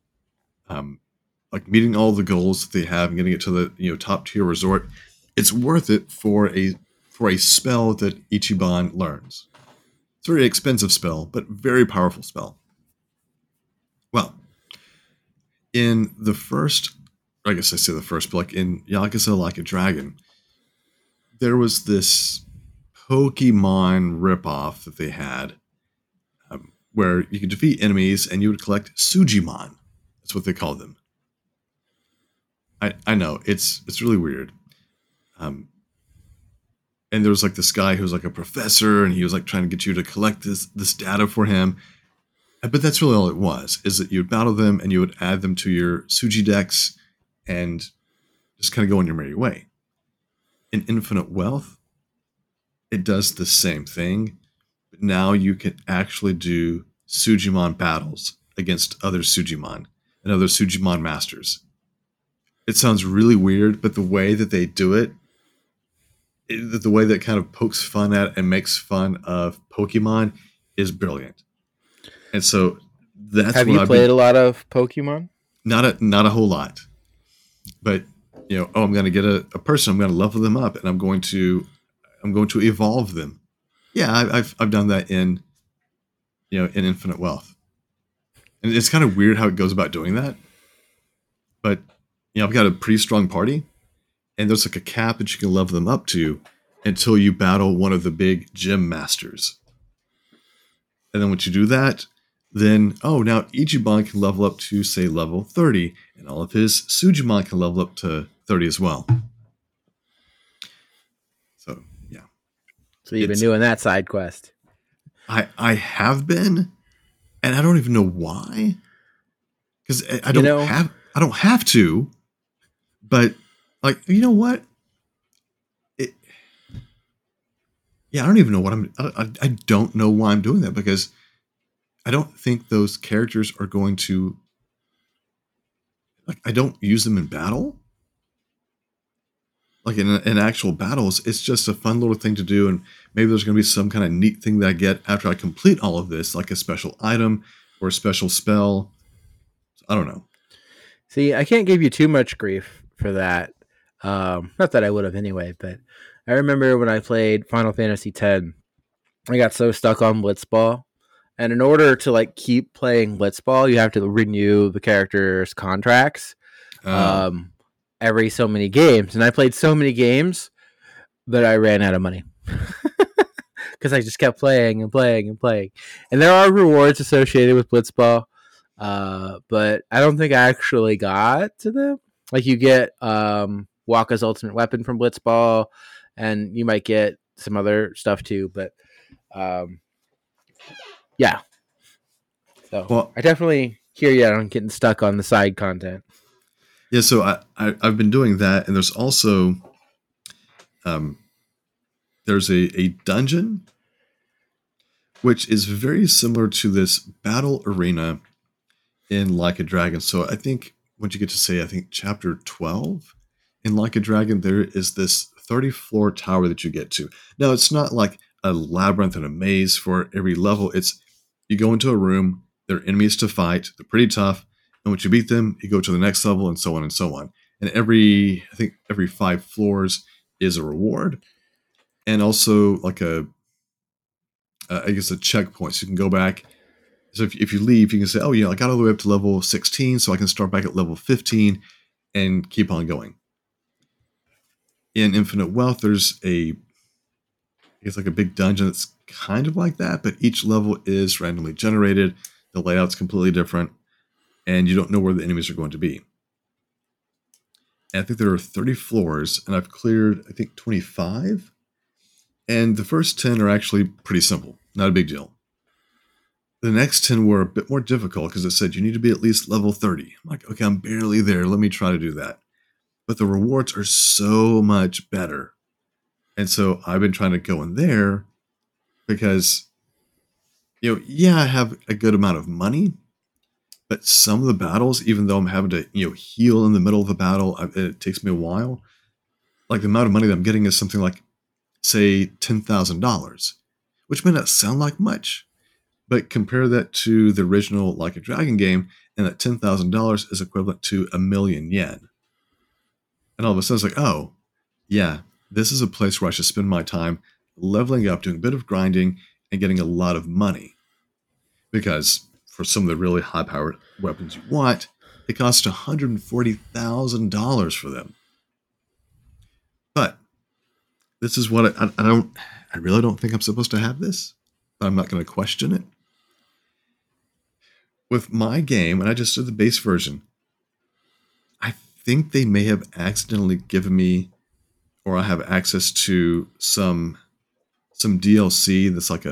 Speaker 1: like meeting all the goals that they have and getting it to the top-tier resort, it's worth it for a spell that Ichiban learns. It's a very expensive spell, but very powerful spell. Well, in the first, I guess I say the first, but in Yakuza Like a Dragon, there was this Pokemon ripoff that they had, where you could defeat enemies and you would collect Sujimon. That's what they called them. I know it's really weird. And there was this guy who was a professor, and he was trying to get you to collect this data for him. But that's really all it was, is that you would battle them and you would add them to your Suji decks and just kind of go on your merry way. In Infinite Wealth, it does the same thing, but now you can actually do Sujimon battles against other Sujimon and other Sujimon masters. It sounds really weird, but the way that they do it, the way that kind of pokes fun at and makes fun of Pokemon is brilliant. And so that's
Speaker 2: have you played a lot of Pokemon?
Speaker 1: Not a whole lot, but I'm going to get a person, I'm going to level them up, and I'm going to evolve them. Yeah, I've done that in Infinite Wealth, and it's kind of weird how it goes about doing that. But I've got a pretty strong party, and there's a cap that you can level them up to until you battle one of the big gym masters. And then once you do that, then now Ichiban can level up to, say, level 30, and all of his Sujimon can level up to 30 as well. So, yeah.
Speaker 2: So you've been doing that side quest.
Speaker 1: I have been, and I don't even know why. Because I don't have to, but you know what? I don't even know what I don't know why I'm doing that, because I don't think those characters are going to, I don't use them in battle. In actual battles, it's just a fun little thing to do, and maybe there's going to be some kind of neat thing that I get after I complete all of this, like a special item or a special spell. I don't know.
Speaker 2: See, I can't give you too much grief for that. Not that I would have anyway, but I remember when I played Final Fantasy X, I got so stuck on Blitzball. And in order to keep playing Blitzball, you have to renew the character's contracts every so many games. And I played so many games that I ran out of money. Because I just kept playing and playing and playing. And there are rewards associated with Blitzball. But I don't think I actually got to them. You get Waka's ultimate weapon from Blitzball, and you might get some other stuff too. But yeah, so
Speaker 1: Well,
Speaker 2: I definitely hear you on getting stuck on the side content.
Speaker 1: yeah. So I've been doing that, and there's also there's a dungeon which is very similar to this battle arena in Like a Dragon. So I think once you get to say, I think chapter 12 in Like a Dragon, there is this 30-floor tower that you get to. Now, it's not like a labyrinth and a maze for every level. It's you go into a room, there are enemies to fight, they're pretty tough, and once you beat them, you go to the next level, and so on and so on. And I think every 5 floors is a reward, and also like I guess a checkpoint. So you can go back. So if you leave, you can say, oh, yeah, I got all the way up to level 16, so I can start back at level 15 and keep on going. In Infinite Wealth, there's it's like a big dungeon that's kind of like that, but each level is randomly generated. The layout's completely different, and you don't know where the enemies are going to be. And I think there are 30 floors, and I've cleared, I think, 25. And the first 10 are actually pretty simple, not a big deal. The next 10 were a bit more difficult because it said you need to be at least level 30. I'm like, okay, I'm barely there. Let me try to do that. But the rewards are so much better. And so I've been trying to go in there because, yeah, I have a good amount of money, but some of the battles, even though I'm having to, heal in the middle of the battle, it takes me a while. Like the amount of money that I'm getting is something like, say, $10,000, which may not sound like much. But compare that to the original Like a Dragon game, and that $10,000 is equivalent to 1,000,000 yen. And all of a sudden, it's like, oh, yeah, this is a place where I should spend my time leveling up, doing a bit of grinding, and getting a lot of money. Because for some of the really high-powered weapons you want, it costs $140,000 for them. But this is what I really don't think I'm supposed to have this, but I'm not going to question it. With my game, and I just did the base version, I think they may have accidentally given me, or I have access to some DLC that's like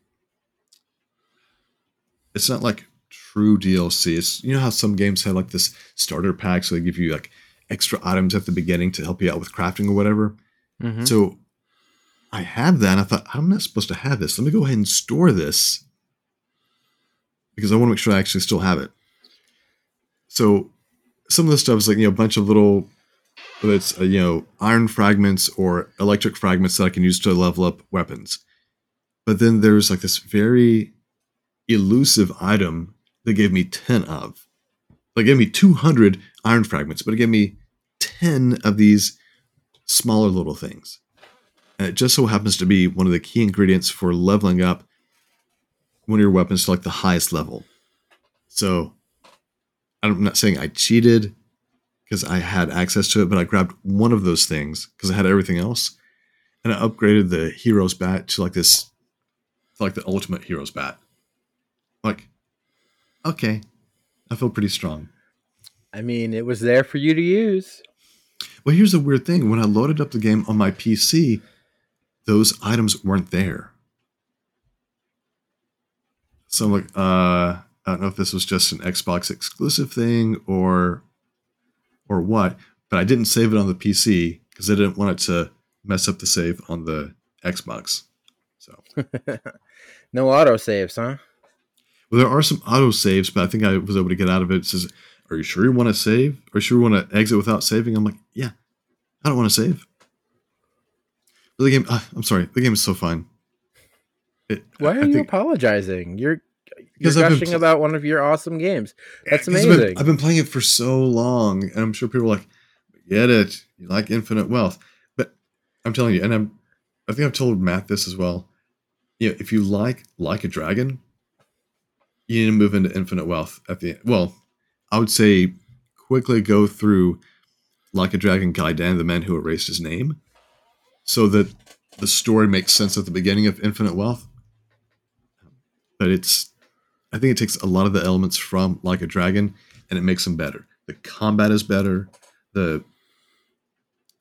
Speaker 1: it's not like true DLC. It's, how some games have like this starter pack, so they give you like extra items at the beginning to help you out with crafting or whatever. Mm-hmm. So I have that, and I thought, I'm not supposed to have this. Let me go ahead and store this because I want to make sure I actually still have it. So some of the stuff is like, a bunch of little, whether it's, iron fragments or electric fragments that I can use to level up weapons. But then there's like this very elusive item that gave me 10 of. Like, it gave me 200 iron fragments, but it gave me 10 of these smaller little things. And it just so happens to be one of the key ingredients for leveling up one of your weapons to like the highest level. So I'm not saying I cheated because I had access to it, but I grabbed one of those things because I had everything else, and I upgraded the hero's bat to like this, like the ultimate hero's bat. Like, okay, I feel pretty strong.
Speaker 2: I mean, it was there for you to use.
Speaker 1: Well, here's the weird thing. When I loaded up the game on my PC, those items weren't there. So I'm like, I don't know if this was just an Xbox exclusive thing or what, but I didn't save it on the PC because I didn't want it to mess up the save on the Xbox. So
Speaker 2: no auto saves, huh?
Speaker 1: Well, there are some auto saves, but I think I was able to get out of it. It says, are you sure you want to save? Are you sure you want to exit without saving? I'm like, yeah, I don't want to save. But the game, I'm sorry, the game is so fun.
Speaker 2: Why are you apologizing? You're gushing about one of your awesome games. That's amazing.
Speaker 1: I've been playing it for so long, and I'm sure people are like, get it. You like Infinite Wealth. But I'm telling you, and I think I've told Matt this as well. If you like a Dragon, you need to move into Infinite Wealth at the end. Well, I would say quickly go through Like a Dragon Gaiden, the man who erased his name, so that the story makes sense at the beginning of Infinite Wealth. But I think it takes a lot of the elements from Like a Dragon and it makes them better. The combat is better. The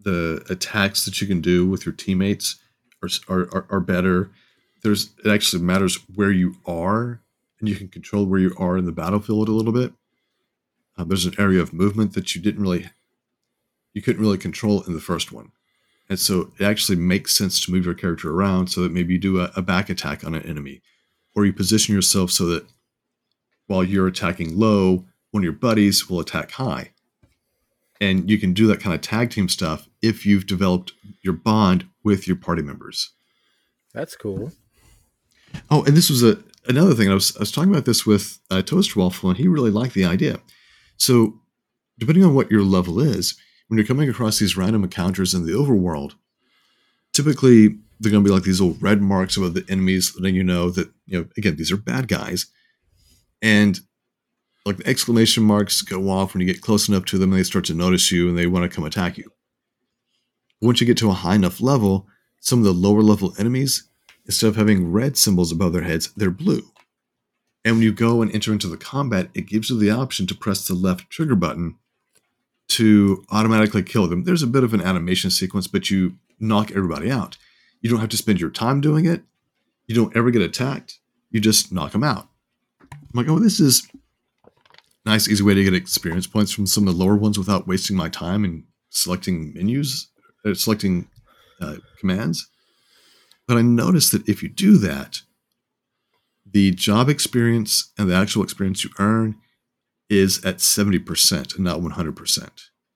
Speaker 1: the attacks that you can do with your teammates are better. It actually matters where you are, and you can control where you are in the battlefield a little bit. There's an area of movement that you couldn't really control in the first one. And so it actually makes sense to move your character around so that maybe you do a back attack on an enemy, or you position yourself so that while you're attacking low, one of your buddies will attack high. And you can do that kind of tag team stuff if you've developed your bond with your party members.
Speaker 2: That's cool.
Speaker 1: Oh, and this was another thing. I was talking about this with Toaster Waffle, and he really liked the idea. So depending on what your level is, when you're coming across these random encounters in the overworld, typically they're going to be like these little red marks above the enemies, letting you know that, again, these are bad guys. And like the exclamation marks go off when you get close enough to them, and they start to notice you and they want to come attack you. Once you get to a high enough level, some of the lower level enemies, instead of having red symbols above their heads, they're blue. And when you go and enter into the combat, it gives you the option to press the left trigger button to automatically kill them. There's a bit of an animation sequence, but you knock everybody out. You don't have to spend your time doing it. You don't ever get attacked. You just knock them out. I'm like, oh, this is a nice, easy way to get experience points from some of the lower ones without wasting my time and selecting commands. But I noticed that if you do that, the job experience and the actual experience you earn is at 70% and not 100%.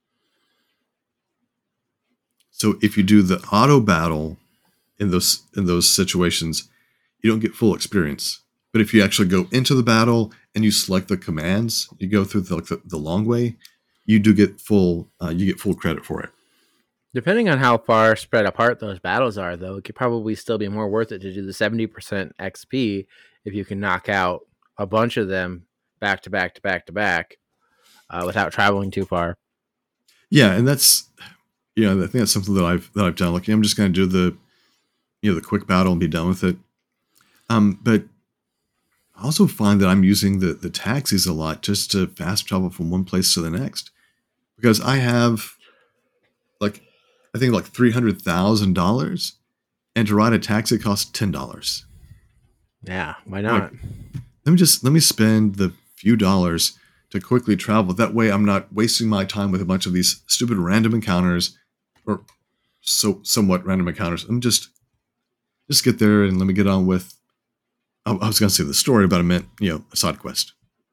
Speaker 1: So if you do the auto battle in those situations, you don't get full experience. But if you actually go into the battle and you select the commands, you go through the long way, you do get full credit for it.
Speaker 2: Depending on how far spread apart those battles are, though, it could probably still be more worth it to do the 70% XP if you can knock out a bunch of them back to back to back to back without traveling too far.
Speaker 1: Yeah, and that's I think that's something that I've done. Like, I'm just going to do the quick battle and be done with it. But I also find that I'm using the taxis a lot just to fast travel from one place to the next, because I have I think $300,000, and to ride a taxi costs $10.
Speaker 2: Yeah, why not?
Speaker 1: Let me spend the few dollars to quickly travel. That way I'm not wasting my time with a bunch of these stupid random encounters, or somewhat random encounters. I'm just get there and let me get on with, I was going to say the story, but I meant, a side quest.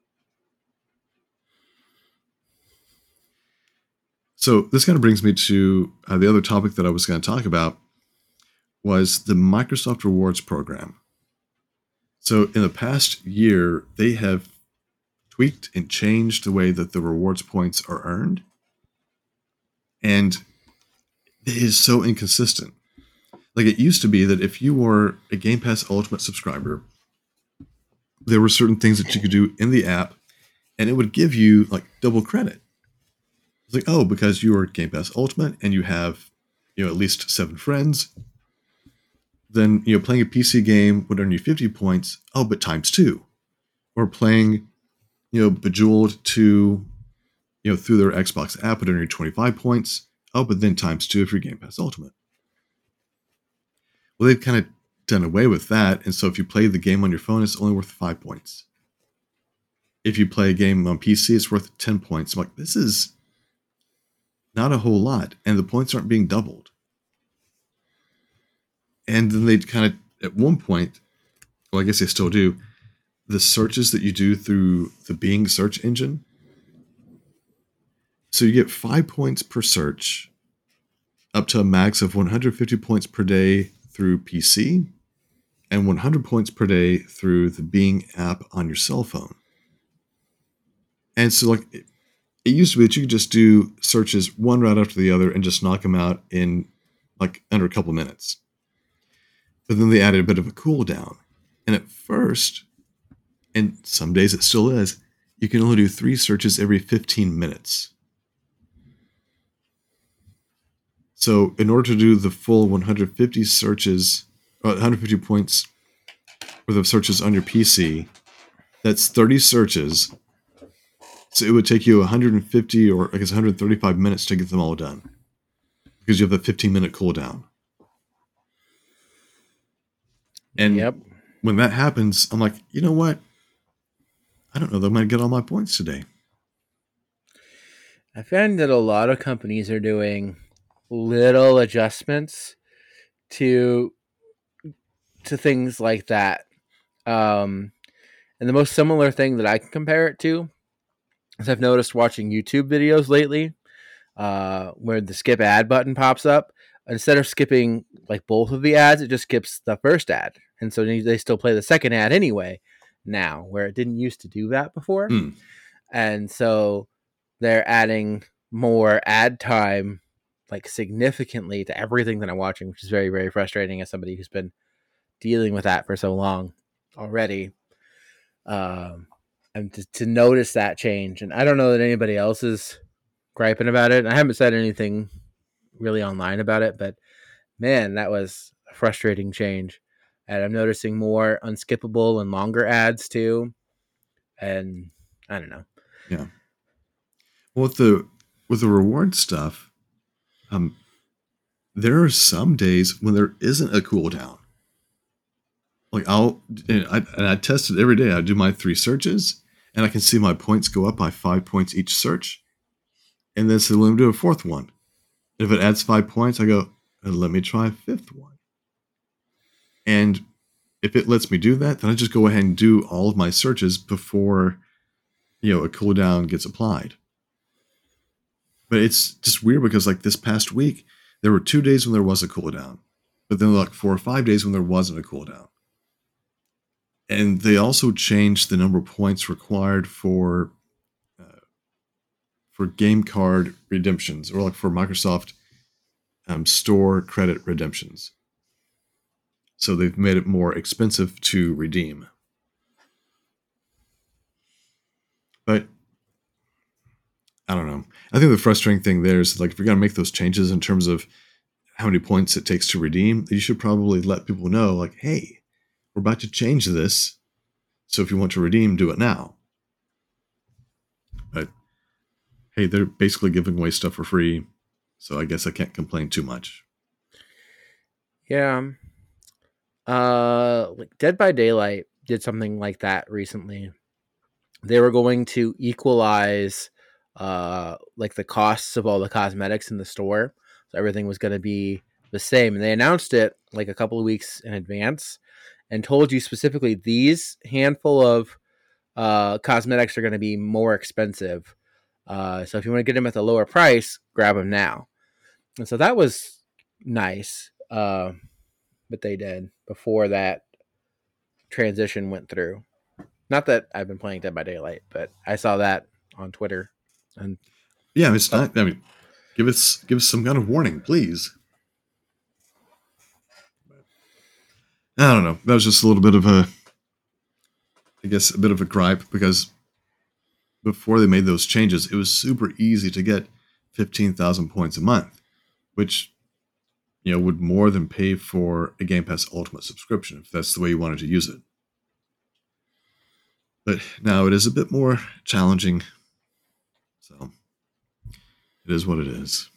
Speaker 1: So this kind of brings me to the other topic that I was going to talk about, was the Microsoft Rewards program. So in the past year, they have tweaked and changed the way that the rewards points are earned. And it is so inconsistent. Like, it used to be that if you were a Game Pass Ultimate subscriber, there were certain things that you could do in the app, and it would give you like double credit. It's like, oh, because you are Game Pass Ultimate and you have, at least 7 friends, then, playing a PC game would earn you 50 points. Oh, but times 2. Or playing, Bejeweled 2, through their Xbox app would earn you 25 points. Oh, but then times 2 if you're Game Pass Ultimate. Well, they've kind of done away with that. And so if you play the game on your phone, it's only worth 5 points. If you play a game on PC, it's worth 10 points. I'm like, this is not a whole lot. And the points aren't being doubled. And then they kind of, at one point, well, I guess they still do, the searches that you do through the Bing search engine. So you get 5 points per search, up to a max of 150 points per day through PC, and 100 points per day through the Bing app on your cell phone. And so, like, it used to be that you could just do searches one right after the other and just knock them out in like under a couple minutes. But then they added a bit of a cooldown. And at first, and some days it still is, you can only do 3 searches every 15 minutes. So in order to do the full 150 searches, 150 points worth of searches on your PC, that's 30 searches. So it would take you 150 or I guess 135 minutes to get them all done. because you have a 15-minute cooldown. And when that happens, I'm like, you know what? I don't know that I'm going to get all my points today.
Speaker 2: I find that a lot of companies are doing little adjustments to things like that. And the most similar thing that I can compare it to is I've noticed watching YouTube videos lately, where the skip ad button pops up. Instead of skipping like both of the ads, it just skips the first ad. And so they still play the second ad anyway now, where it didn't used to do that before. And so they're adding more ad time, like significantly, to everything that I'm watching, which is very, very frustrating as somebody who's been dealing with that for so long already. And to notice that change, and I don't know that anybody else is griping about it. I haven't said anything really online about it, but man, that was a frustrating change. And I'm noticing more unskippable and longer ads too. And I don't know.
Speaker 1: Yeah. Well, with the reward stuff, there are some days when there isn't a cooldown. Like I test it every day. I do my 3 searches, and I can see my points go up by 5 points each search. And then so let me do a 4th one. If it adds 5 points, I go, let me try a 5th one. And if it lets me do that, then I just go ahead and do all of my searches before, a cooldown gets applied. But it's just weird because like this past week, there were 2 days when there was a cooldown, but then like 4 or 5 days when there wasn't a cooldown. And they also changed the number of points required for game card redemptions, or like for Microsoft Store credit redemptions. So they've made it more expensive to redeem. But I don't know. I think the frustrating thing there is like if you're going to make those changes in terms of how many points it takes to redeem, you should probably let people know like, hey, we're about to change this. So if you want to redeem, do it now. But hey, they're basically giving away stuff for free. So I guess I can't complain too much.
Speaker 2: Yeah. Like Dead by Daylight did something like that recently. They were going to equalize like the costs of all the cosmetics in the store. So everything was going to be the same. And they announced it like a couple of weeks in advance and told you specifically these handful of cosmetics are going to be more expensive. So if you want to get them at the lower price, grab them now. And so that was nice. But they did before that transition went through. Not that I've been playing Dead by Daylight, but I saw that on Twitter. And
Speaker 1: yeah, it's not. I mean, give us some kind of warning, please. I don't know. That was just a little bit of a gripe because before they made those changes, it was super easy to get 15,000 points a month, which would more than pay for a Game Pass Ultimate subscription if that's the way you wanted to use it. But now it is a bit more challenging. So it is what it is.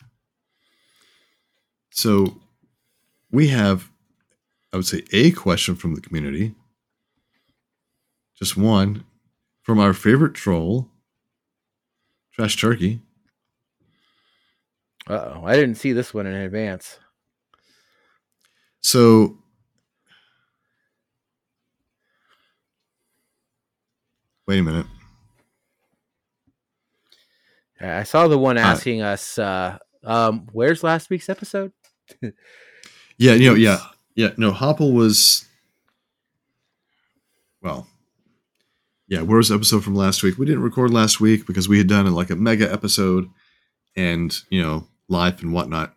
Speaker 1: So we have, I would say, a question from the community. Just one from our favorite troll, Trash Turkey.
Speaker 2: Uh-oh, I didn't see this one in advance.
Speaker 1: So wait a minute.
Speaker 2: I saw the one asking us, where's last week's episode?
Speaker 1: Yeah. No, Hopple was, well, yeah, where's the episode from last week? We didn't record last week because we had done like a mega episode and, life and whatnot.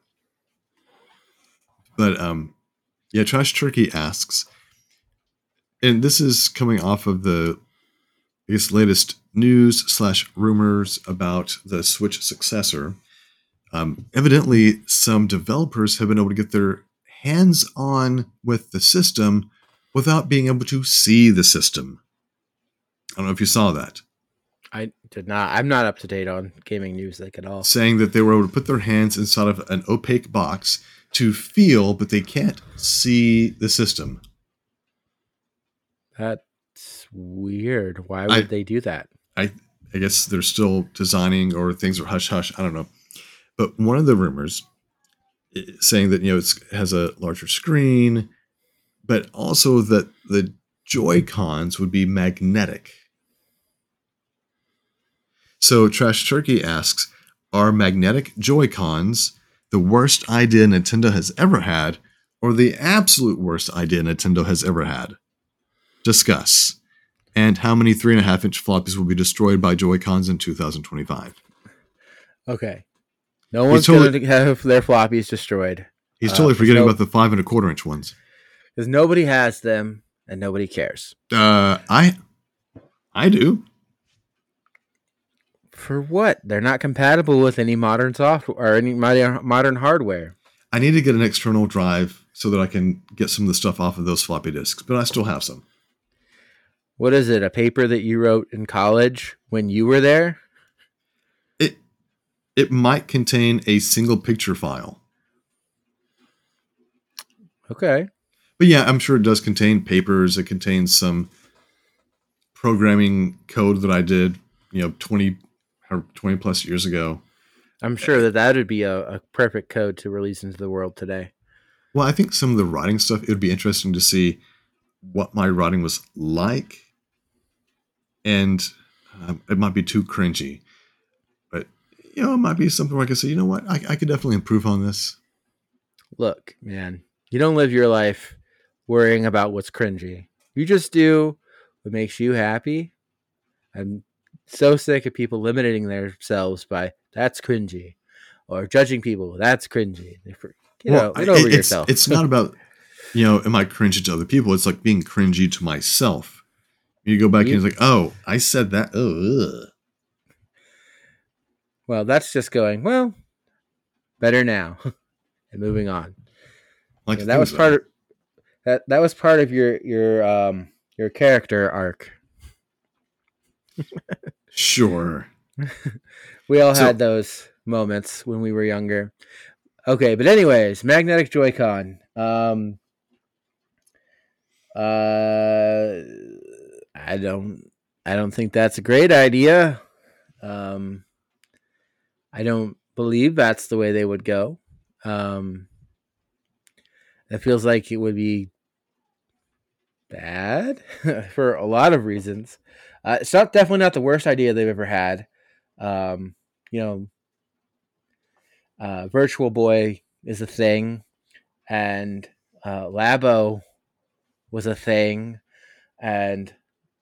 Speaker 1: But, yeah, Trash Turkey asks, and this is coming off of the, I guess, latest news/rumors about the Switch successor. Evidently, some developers have been able to get their hands on with the system without being able to see the system. I don't know if you saw that.
Speaker 2: I did not. I'm not up to date on gaming news like at all.
Speaker 1: saying that they were able to put their hands inside of an opaque box to feel, but they can't see the system.
Speaker 2: That's weird. Why
Speaker 1: I
Speaker 2: would they do that?
Speaker 1: I I guess they're still designing, or things are hush hush. I don't know. But one of the rumors saying that it has a larger screen, but also that the Joy Cons would be magnetic. So Trash Turkey asks, are magnetic Joy Cons the worst idea Nintendo has ever had, or the absolute worst idea Nintendo has ever had? Discuss. And how many 3.5-inch floppies will be destroyed by Joy Cons in 2025?
Speaker 2: Okay. No one's going to have their floppies destroyed.
Speaker 1: He's totally forgetting about the 5.25-inch ones.
Speaker 2: Because nobody has them and nobody cares.
Speaker 1: I do.
Speaker 2: For what? They're not compatible with any modern software or any modern hardware.
Speaker 1: I need to get an external drive so that I can get some of the stuff off of those floppy disks, but I still have some.
Speaker 2: What is it? A paper that you wrote in college when you were there?
Speaker 1: It might contain a single picture file.
Speaker 2: Okay.
Speaker 1: But yeah, I'm sure it does contain papers. It contains some programming code that I did, 20 plus years ago.
Speaker 2: I'm sure that would be a perfect code to release into the world today.
Speaker 1: Well, I think some of the writing stuff, it would be interesting to see what my writing was like. And it might be too cringy. But, it might be something where I can say, you know what, I could definitely improve on this.
Speaker 2: Look, man, you don't live your life worrying about what's cringy. You just do what makes you happy. I'm so sick of people limiting themselves by that's cringy or judging people. That's cringy. Get over yourself.
Speaker 1: It's not about, am I cringy to other people? It's like being cringy to myself. You go back and it's like, oh, I said that. Oh, ugh.
Speaker 2: Well, that's just going, well, better now and moving on. That was part of that was part of your character arc.
Speaker 1: Sure.
Speaker 2: We all had those moments when we were younger. Okay, but anyways, magnetic Joy-Con. I don't think that's a great idea. I don't believe that's the way they would go. That feels like it would be bad for a lot of reasons. It's definitely not the worst idea they've ever had. Virtual Boy is a thing, and Labo was a thing, and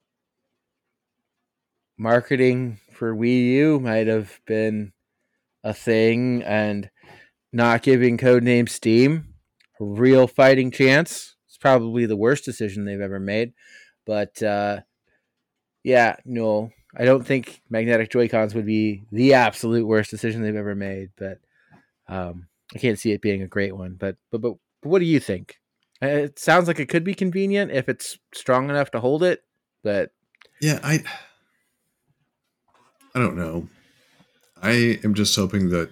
Speaker 2: marketing for Wii U might have been a thing, and not giving Codename Steam a real fighting chance. It's probably the worst decision they've ever made. But yeah, no, I don't think magnetic Joy-Cons would be the absolute worst decision they've ever made. But I can't see it being a great one. But what do you think? It sounds like it could be convenient if it's strong enough to hold it. But
Speaker 1: yeah, I don't know. I am just hoping that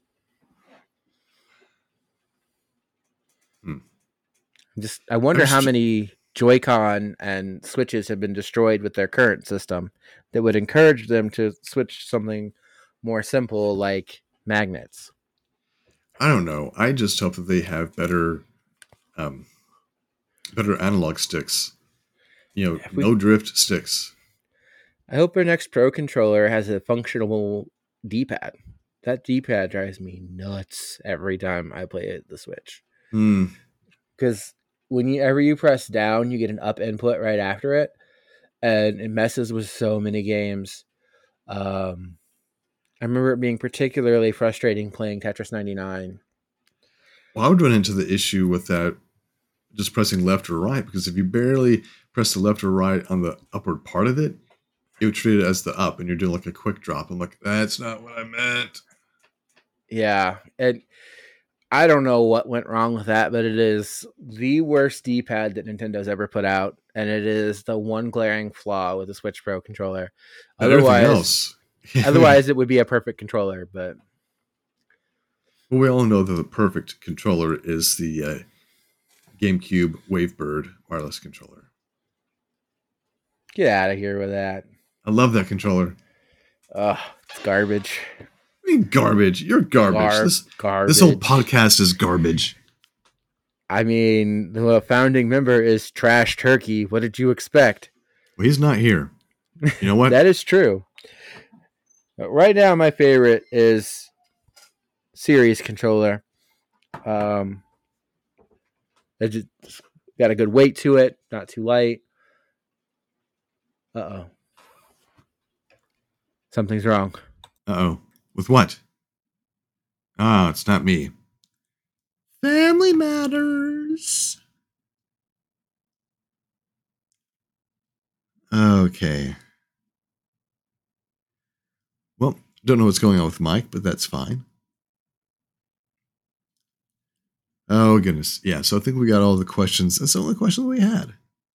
Speaker 2: I wonder how many Joy-Con and Switches have been destroyed with their current system that would encourage them to switch to something more simple like magnets.
Speaker 1: I don't know. I just hope that they have better analog sticks. No drift sticks.
Speaker 2: I hope our next Pro controller has a functional D-pad. That D-pad drives me nuts every time I play the Switch. Because whenever you press down, you get an up input right after it, and it messes with so many games. I remember it being particularly frustrating playing Tetris 99.
Speaker 1: Well, I would run into the issue with that just pressing left or right, because if you barely press the left or right on the upward part of it, it would treat it as the up, and you're doing like a quick drop. I'm like, that's not what I meant.
Speaker 2: Yeah, and I don't know what went wrong with that, but it is the worst D-pad that Nintendo's ever put out, and it is the one glaring flaw with the Switch Pro controller.
Speaker 1: But everything else,
Speaker 2: Otherwise, it would be a perfect controller. But
Speaker 1: well, we all know that the perfect controller is the GameCube Wavebird wireless controller.
Speaker 2: Get out of here with that.
Speaker 1: I love that controller.
Speaker 2: Ugh, it's garbage.
Speaker 1: I mean, garbage. You're garbage.
Speaker 2: Garbage.
Speaker 1: This whole podcast is garbage.
Speaker 2: I mean, the founding member is Trash Turkey. What did you expect?
Speaker 1: Well, he's not here. You know what?
Speaker 2: That is true. But right now, my favorite is Series controller. It just got a good weight to it, not too light. Uh-oh. Something's wrong.
Speaker 1: Uh-oh. With what? Ah, it's not me. Family Matters. Okay. Well, don't know what's going on with Mike, but that's fine. Oh, goodness. Yeah, so I think we got all the questions. That's the only question we had.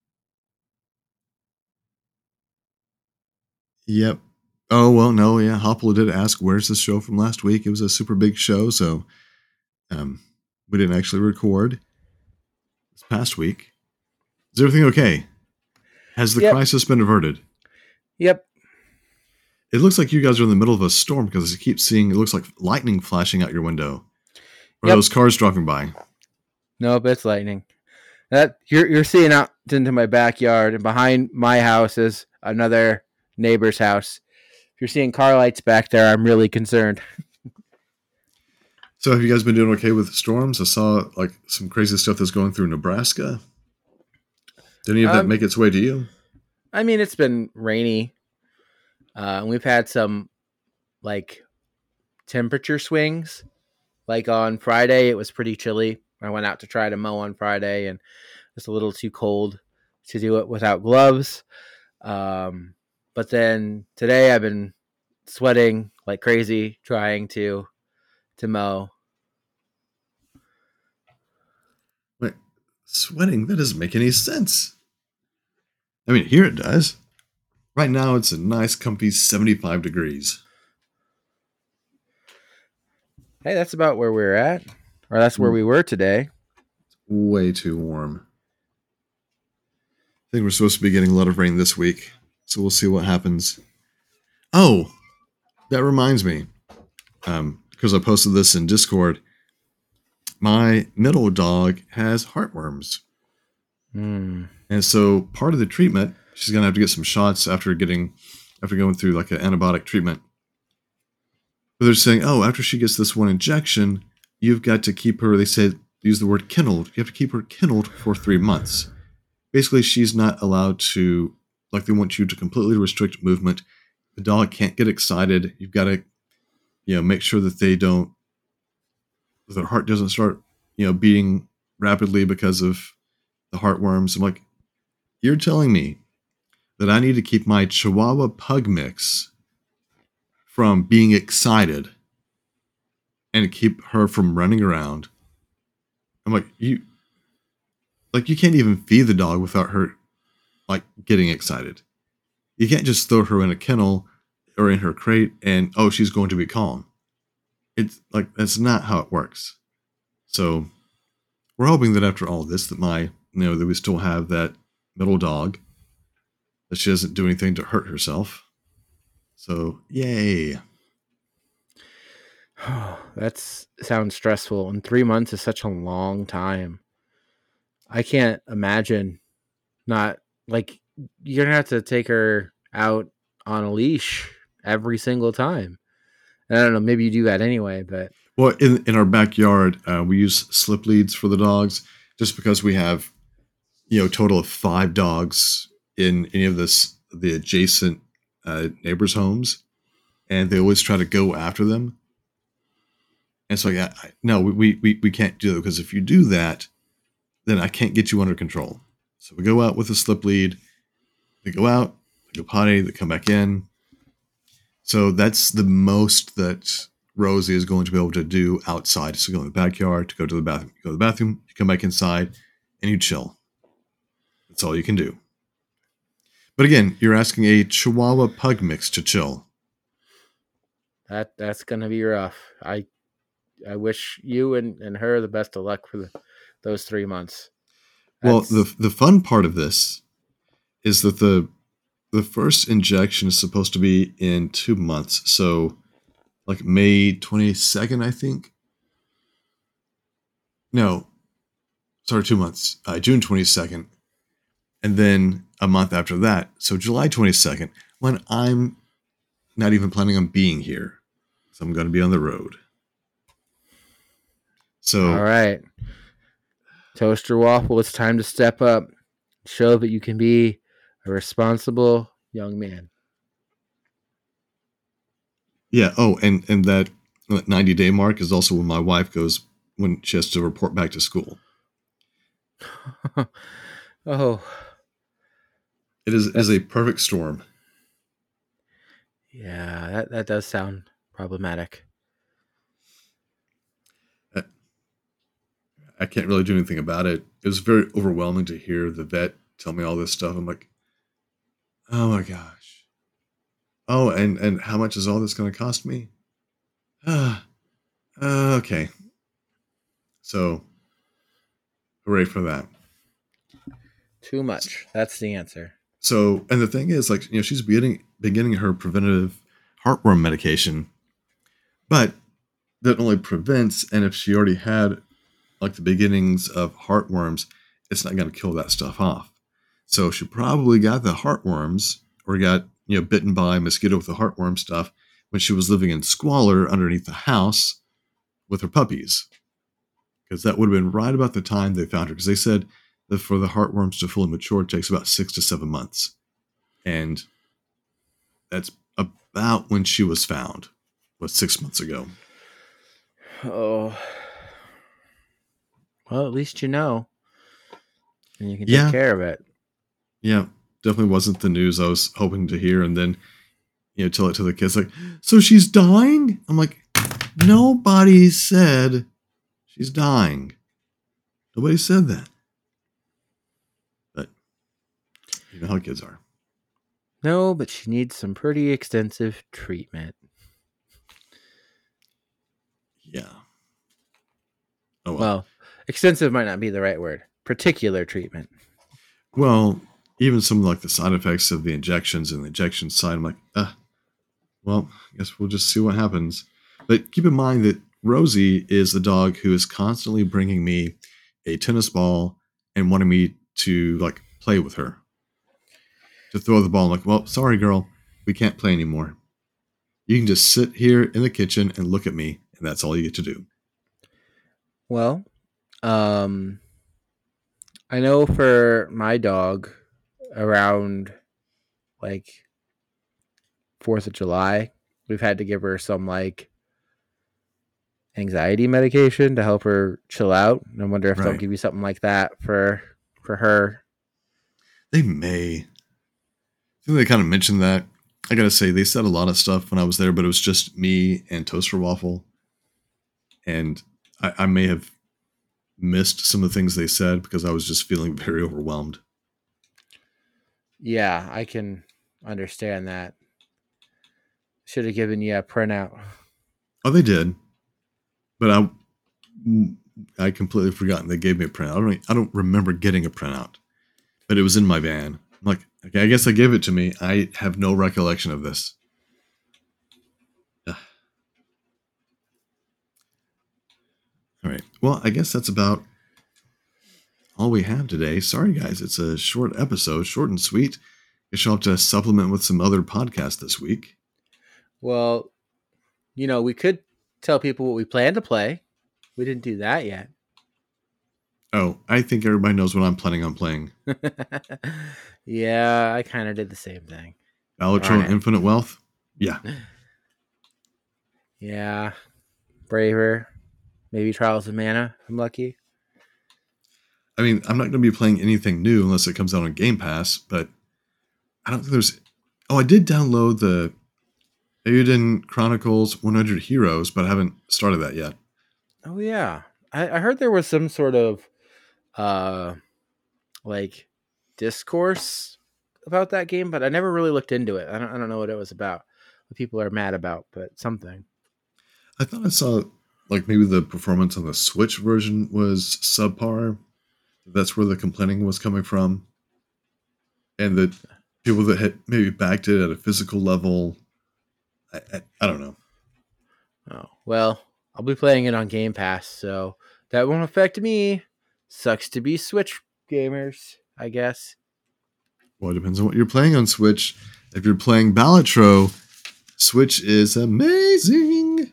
Speaker 1: Yep. Oh, well, no, yeah. Hopple did ask, where's the show from last week? It was a super big show, so we didn't actually record this past week. Is everything okay? Has the crisis been averted?
Speaker 2: Yep.
Speaker 1: It looks like you guys are in the middle of a storm because I keep seeing, it looks like lightning flashing out your window. Or those cars driving by.
Speaker 2: Nope, it's lightning. That you're seeing out into my backyard, and behind my house is another neighbor's house. If you're seeing car lights back there, I'm really concerned.
Speaker 1: So have you guys been doing okay with storms? I saw like some crazy stuff that's going through Nebraska. Did any of that make its way to you?
Speaker 2: I mean, it's been rainy. We've had some like temperature swings. Like on Friday, it was pretty chilly. I went out to try to mow on Friday, and it's a little too cold to do it without gloves. But then today I've been sweating like crazy trying to mow.
Speaker 1: Wait, sweating? That doesn't make any sense. I mean, here it does. Right now it's a nice, comfy 75 degrees.
Speaker 2: Hey, that's about where we're at. Or that's where we were today.
Speaker 1: Way too warm. I think we're supposed to be getting a lot of rain this week, so we'll see what happens. Oh, that reminds me, because I posted this in Discord, my middle dog has heartworms. And so part of the treatment, she's going to have to get some shots after going through like an antibiotic treatment. But they're saying, oh, after she gets this one injection, you've got to keep her, they said, use the word kenneled. You have to keep her kenneled for 3 months. Basically, she's not allowed to, like they want you to completely restrict movement. The dog can't get excited. You've got to, make sure that their heart doesn't start, beating rapidly because of the heartworms. I'm like, you're telling me that I need to keep my Chihuahua Pug mix from being excited and keep her from running around. I'm like, you can't even feed the dog without her like getting excited. You can't just throw her in a kennel or in her crate and, oh, she's going to be calm. It's like, that's not how it works. So we're hoping that after all this, that that we still have that middle dog, that she doesn't do anything to hurt herself. So, yay.
Speaker 2: That sounds stressful. And 3 months is such a long time. I can't imagine not, like, you're going to have to take her out on a leash every single time. And I don't know, maybe you do that anyway, but.
Speaker 1: Well, in our backyard, we use slip leads for the dogs just because we have, a total of 5 dogs in any of the adjacent neighbors' homes. And they always try to go after them. And so, no, we can't do it because if you do that, then I can't get you under control. So we go out with a slip lead. They go out, they go potty, they come back in. So that's the most that Rosie is going to be able to do outside. So go in the backyard, to go to the bathroom. You go to the bathroom, you come back inside, and you chill. That's all you can do. But again, you're asking a Chihuahua Pug mix to chill.
Speaker 2: That's gonna be rough. I wish you and her the best of luck for those 3 months.
Speaker 1: Well, the fun part of this is that the first injection is supposed to be in 2 months. So like May 22nd, I think. No, sorry, 2 months. June 22nd. And then a month after that. So July 22nd, when I'm not even planning on being here. So I'm going to be on the road. So,
Speaker 2: all right. Toaster Waffle, it's time to step up. Show that you can be a responsible young man.
Speaker 1: Yeah. Oh, and that 90-day mark is also when my wife goes, when she has to report back to school.
Speaker 2: Oh.
Speaker 1: It is a perfect storm.
Speaker 2: Yeah, that does sound problematic.
Speaker 1: I can't really do anything about it. It was very overwhelming to hear the vet tell me all this stuff. I'm like, oh my gosh. Oh, and how much is all this going to cost me? Okay. So, hooray for that.
Speaker 2: Too much. That's the answer.
Speaker 1: So, and the thing is, like, she's been getting her preventative heartworm medication, but that only prevents, and if she already had like the beginnings of heartworms, it's not going to kill that stuff off. So she probably got the heartworms or got, bitten by a mosquito with the heartworm stuff when she was living in squalor underneath the house with her puppies. Because that would have been right about the time they found her. Because they said that for the heartworms to fully mature, it takes about 6 to 7 months. And that's about when she was found, 6 months ago.
Speaker 2: Oh. Well, at least you know. And you can take care of it.
Speaker 1: Yeah, definitely wasn't the news I was hoping to hear. And then, tell it to the kids, like, so she's dying? I'm like, nobody said she's dying. Nobody said that. But you know how kids are.
Speaker 2: No, but she needs some pretty extensive treatment.
Speaker 1: Yeah.
Speaker 2: Oh, well, extensive might not be the right word. Particular treatment.
Speaker 1: Well, even some like the side effects of the injections and the injection side, I'm like, well, I guess we'll just see what happens. But keep in mind that Rosie is the dog who is constantly bringing me a tennis ball and wanting me to like play with her. To throw the ball, I'm like, well, sorry, girl, we can't play anymore. You can just sit here in the kitchen and look at me, and that's all you get to do.
Speaker 2: Well, I know for my dog, around like 4th of July, we've had to give her some like anxiety medication to help her chill out. I wonder if they'll give you something like that for her.
Speaker 1: They may. I think they kind of mentioned that. I gotta say, they said a lot of stuff when I was there, but it was just me and Toaster Waffle. And I may have missed some of the things they said because I was just feeling very overwhelmed.
Speaker 2: Yeah, I can understand that. Should have given you a printout.
Speaker 1: Oh, they did. But I completely forgotten they gave me a printout. I don't remember getting a printout. But it was in my van. I'm like, okay, I guess they gave it to me. I have no recollection of this. All right. Well, I guess that's about all we have today. Sorry, guys. It's a short episode, short and sweet. I guess you'll have to supplement with some other podcasts this week.
Speaker 2: Well, we could tell people what we plan to play. We didn't do that yet.
Speaker 1: Oh, I think everybody knows what I'm planning on playing.
Speaker 2: Yeah, I kind of did the same thing.
Speaker 1: Balatron Infinite Wealth? Yeah.
Speaker 2: Yeah. Braver. Maybe Trials of Mana. I'm lucky.
Speaker 1: I mean, I'm not going to be playing anything new unless it comes out on Game Pass, but I don't think there's... Oh, I did download the Eiyuden Chronicles 100 Heroes, but I haven't started that yet.
Speaker 2: Oh yeah, I heard there was some sort of like discourse about that game, but I never really looked into it. I don't know what it was about. What people are mad about, but something.
Speaker 1: I thought I saw like maybe the performance on the Switch version was subpar. That's where the complaining was coming from, and that people that had maybe backed it at a physical level. I don't know.
Speaker 2: Oh well, I'll be playing it on Game Pass, so that won't affect me. Sucks to be Switch gamers, I guess.
Speaker 1: Well, it depends on what you're playing on Switch. If you're playing Balatro, Switch is amazing.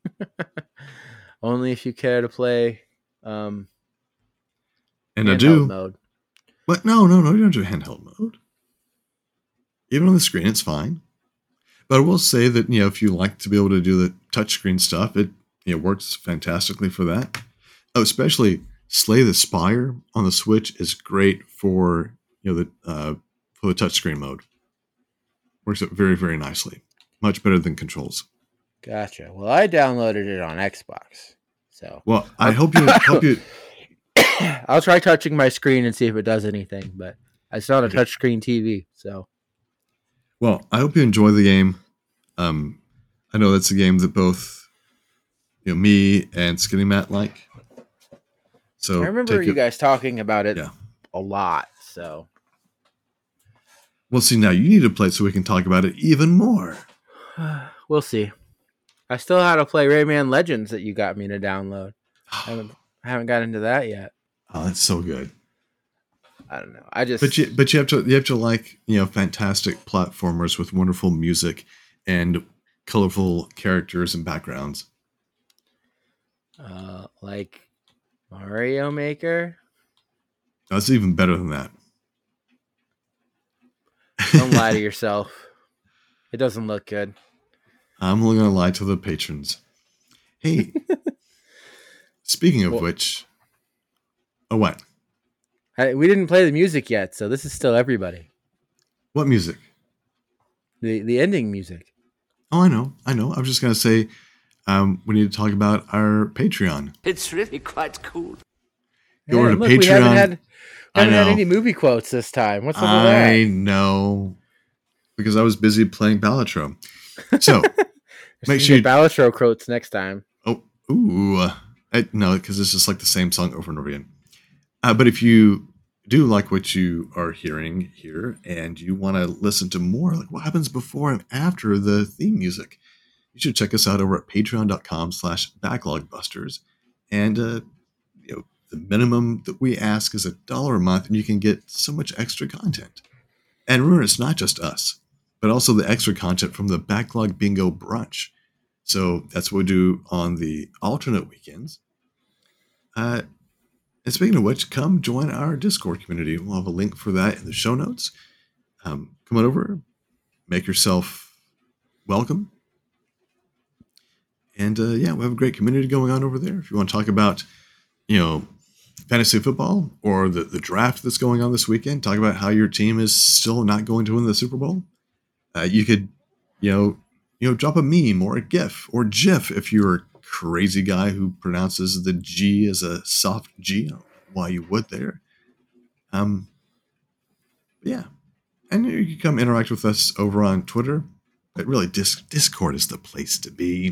Speaker 2: Only if you care to play.
Speaker 1: And I do.
Speaker 2: Mode.
Speaker 1: But no, you don't do handheld mode. Even on the screen, it's fine. But I will say that, if you like to be able to do the touchscreen stuff, it works fantastically for that. Oh, especially Slay the Spire on the Switch is great for the touchscreen mode. Works out very, very nicely. Much better than controls.
Speaker 2: Gotcha. Well, I downloaded it on Xbox. So
Speaker 1: I hope you
Speaker 2: I'll try touching my screen and see if it does anything, but it's not a touchscreen TV, so.
Speaker 1: Well, I hope you enjoy the game. I know that's a game that both me and Skinny Matt like. So
Speaker 2: I remember you guys talking about it a lot. So,
Speaker 1: well, see, now you need to play it so we can talk about it even more.
Speaker 2: We'll see. I still had to play Rayman Legends that you got me to download. I haven't got into that yet.
Speaker 1: Oh, that's so good.
Speaker 2: I don't know.
Speaker 1: But you have to like fantastic platformers with wonderful music and colorful characters and backgrounds.
Speaker 2: Like Mario Maker.
Speaker 1: That's even better than that.
Speaker 2: Don't lie to yourself. It doesn't look good.
Speaker 1: I'm only gonna lie to the patrons. Hey, speaking of which, what?
Speaker 2: We didn't play the music yet, so this is still everybody.
Speaker 1: What music?
Speaker 2: The ending music.
Speaker 1: Oh, I know. I was just gonna say, we need to talk about our Patreon.
Speaker 3: It's really quite cool.
Speaker 1: Go over to Patreon.
Speaker 2: We haven't had any movie quotes this time. What's up with that?
Speaker 1: I know, because I was busy playing Balatro. So make sure you
Speaker 2: Balatro quotes next time.
Speaker 1: Oh, no, because it's just like the same song over and over again. But if you do like what you are hearing here and you want to listen to more, like what happens before and after the theme music, you should check us out over at patreon.com/backlogbusters. And, the minimum that we ask is $1 a month and you can get so much extra content. And remember, it's not just us, but also the extra content from the Backlog Bingo Brunch. So that's what we do on the alternate weekends. And speaking of which, come join our Discord community. We'll have a link for that in the show notes. Come on over, make yourself welcome. And we have a great community going on over there. If you want to talk about, fantasy football or the draft that's going on this weekend, talk about how your team is still not going to win the Super Bowl. You could, drop a meme or a GIF or GIF if you're a crazy guy who pronounces the G as a soft G. I don't know why you would there. Yeah. And you can come interact with us over on Twitter. But really, Discord is the place to be.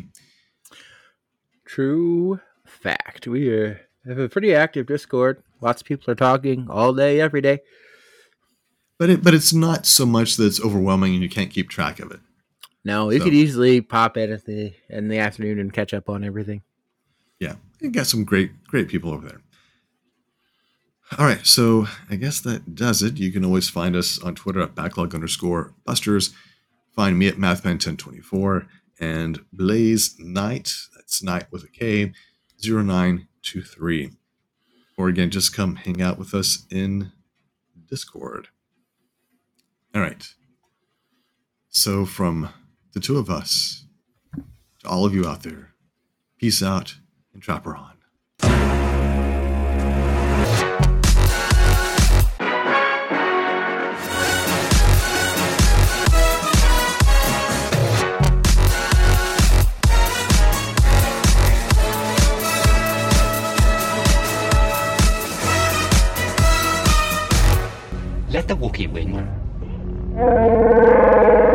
Speaker 2: True fact. We have a pretty active Discord. Lots of people are talking all day, every day.
Speaker 1: But it's not so much that it's overwhelming and you can't keep track of it.
Speaker 2: No, you could easily pop in in the afternoon and catch up on everything.
Speaker 1: Yeah, you got some great people over there. All right, so I guess that does it. You can always find us on Twitter at @backlog_busters. Find me at mathman1024 and Blaze Knight. That's Knight with a K 0923. Or again, just come hang out with us in Discord. All right. So from the two of us to all of you out there, peace out and trapper on.
Speaker 3: keep waiting.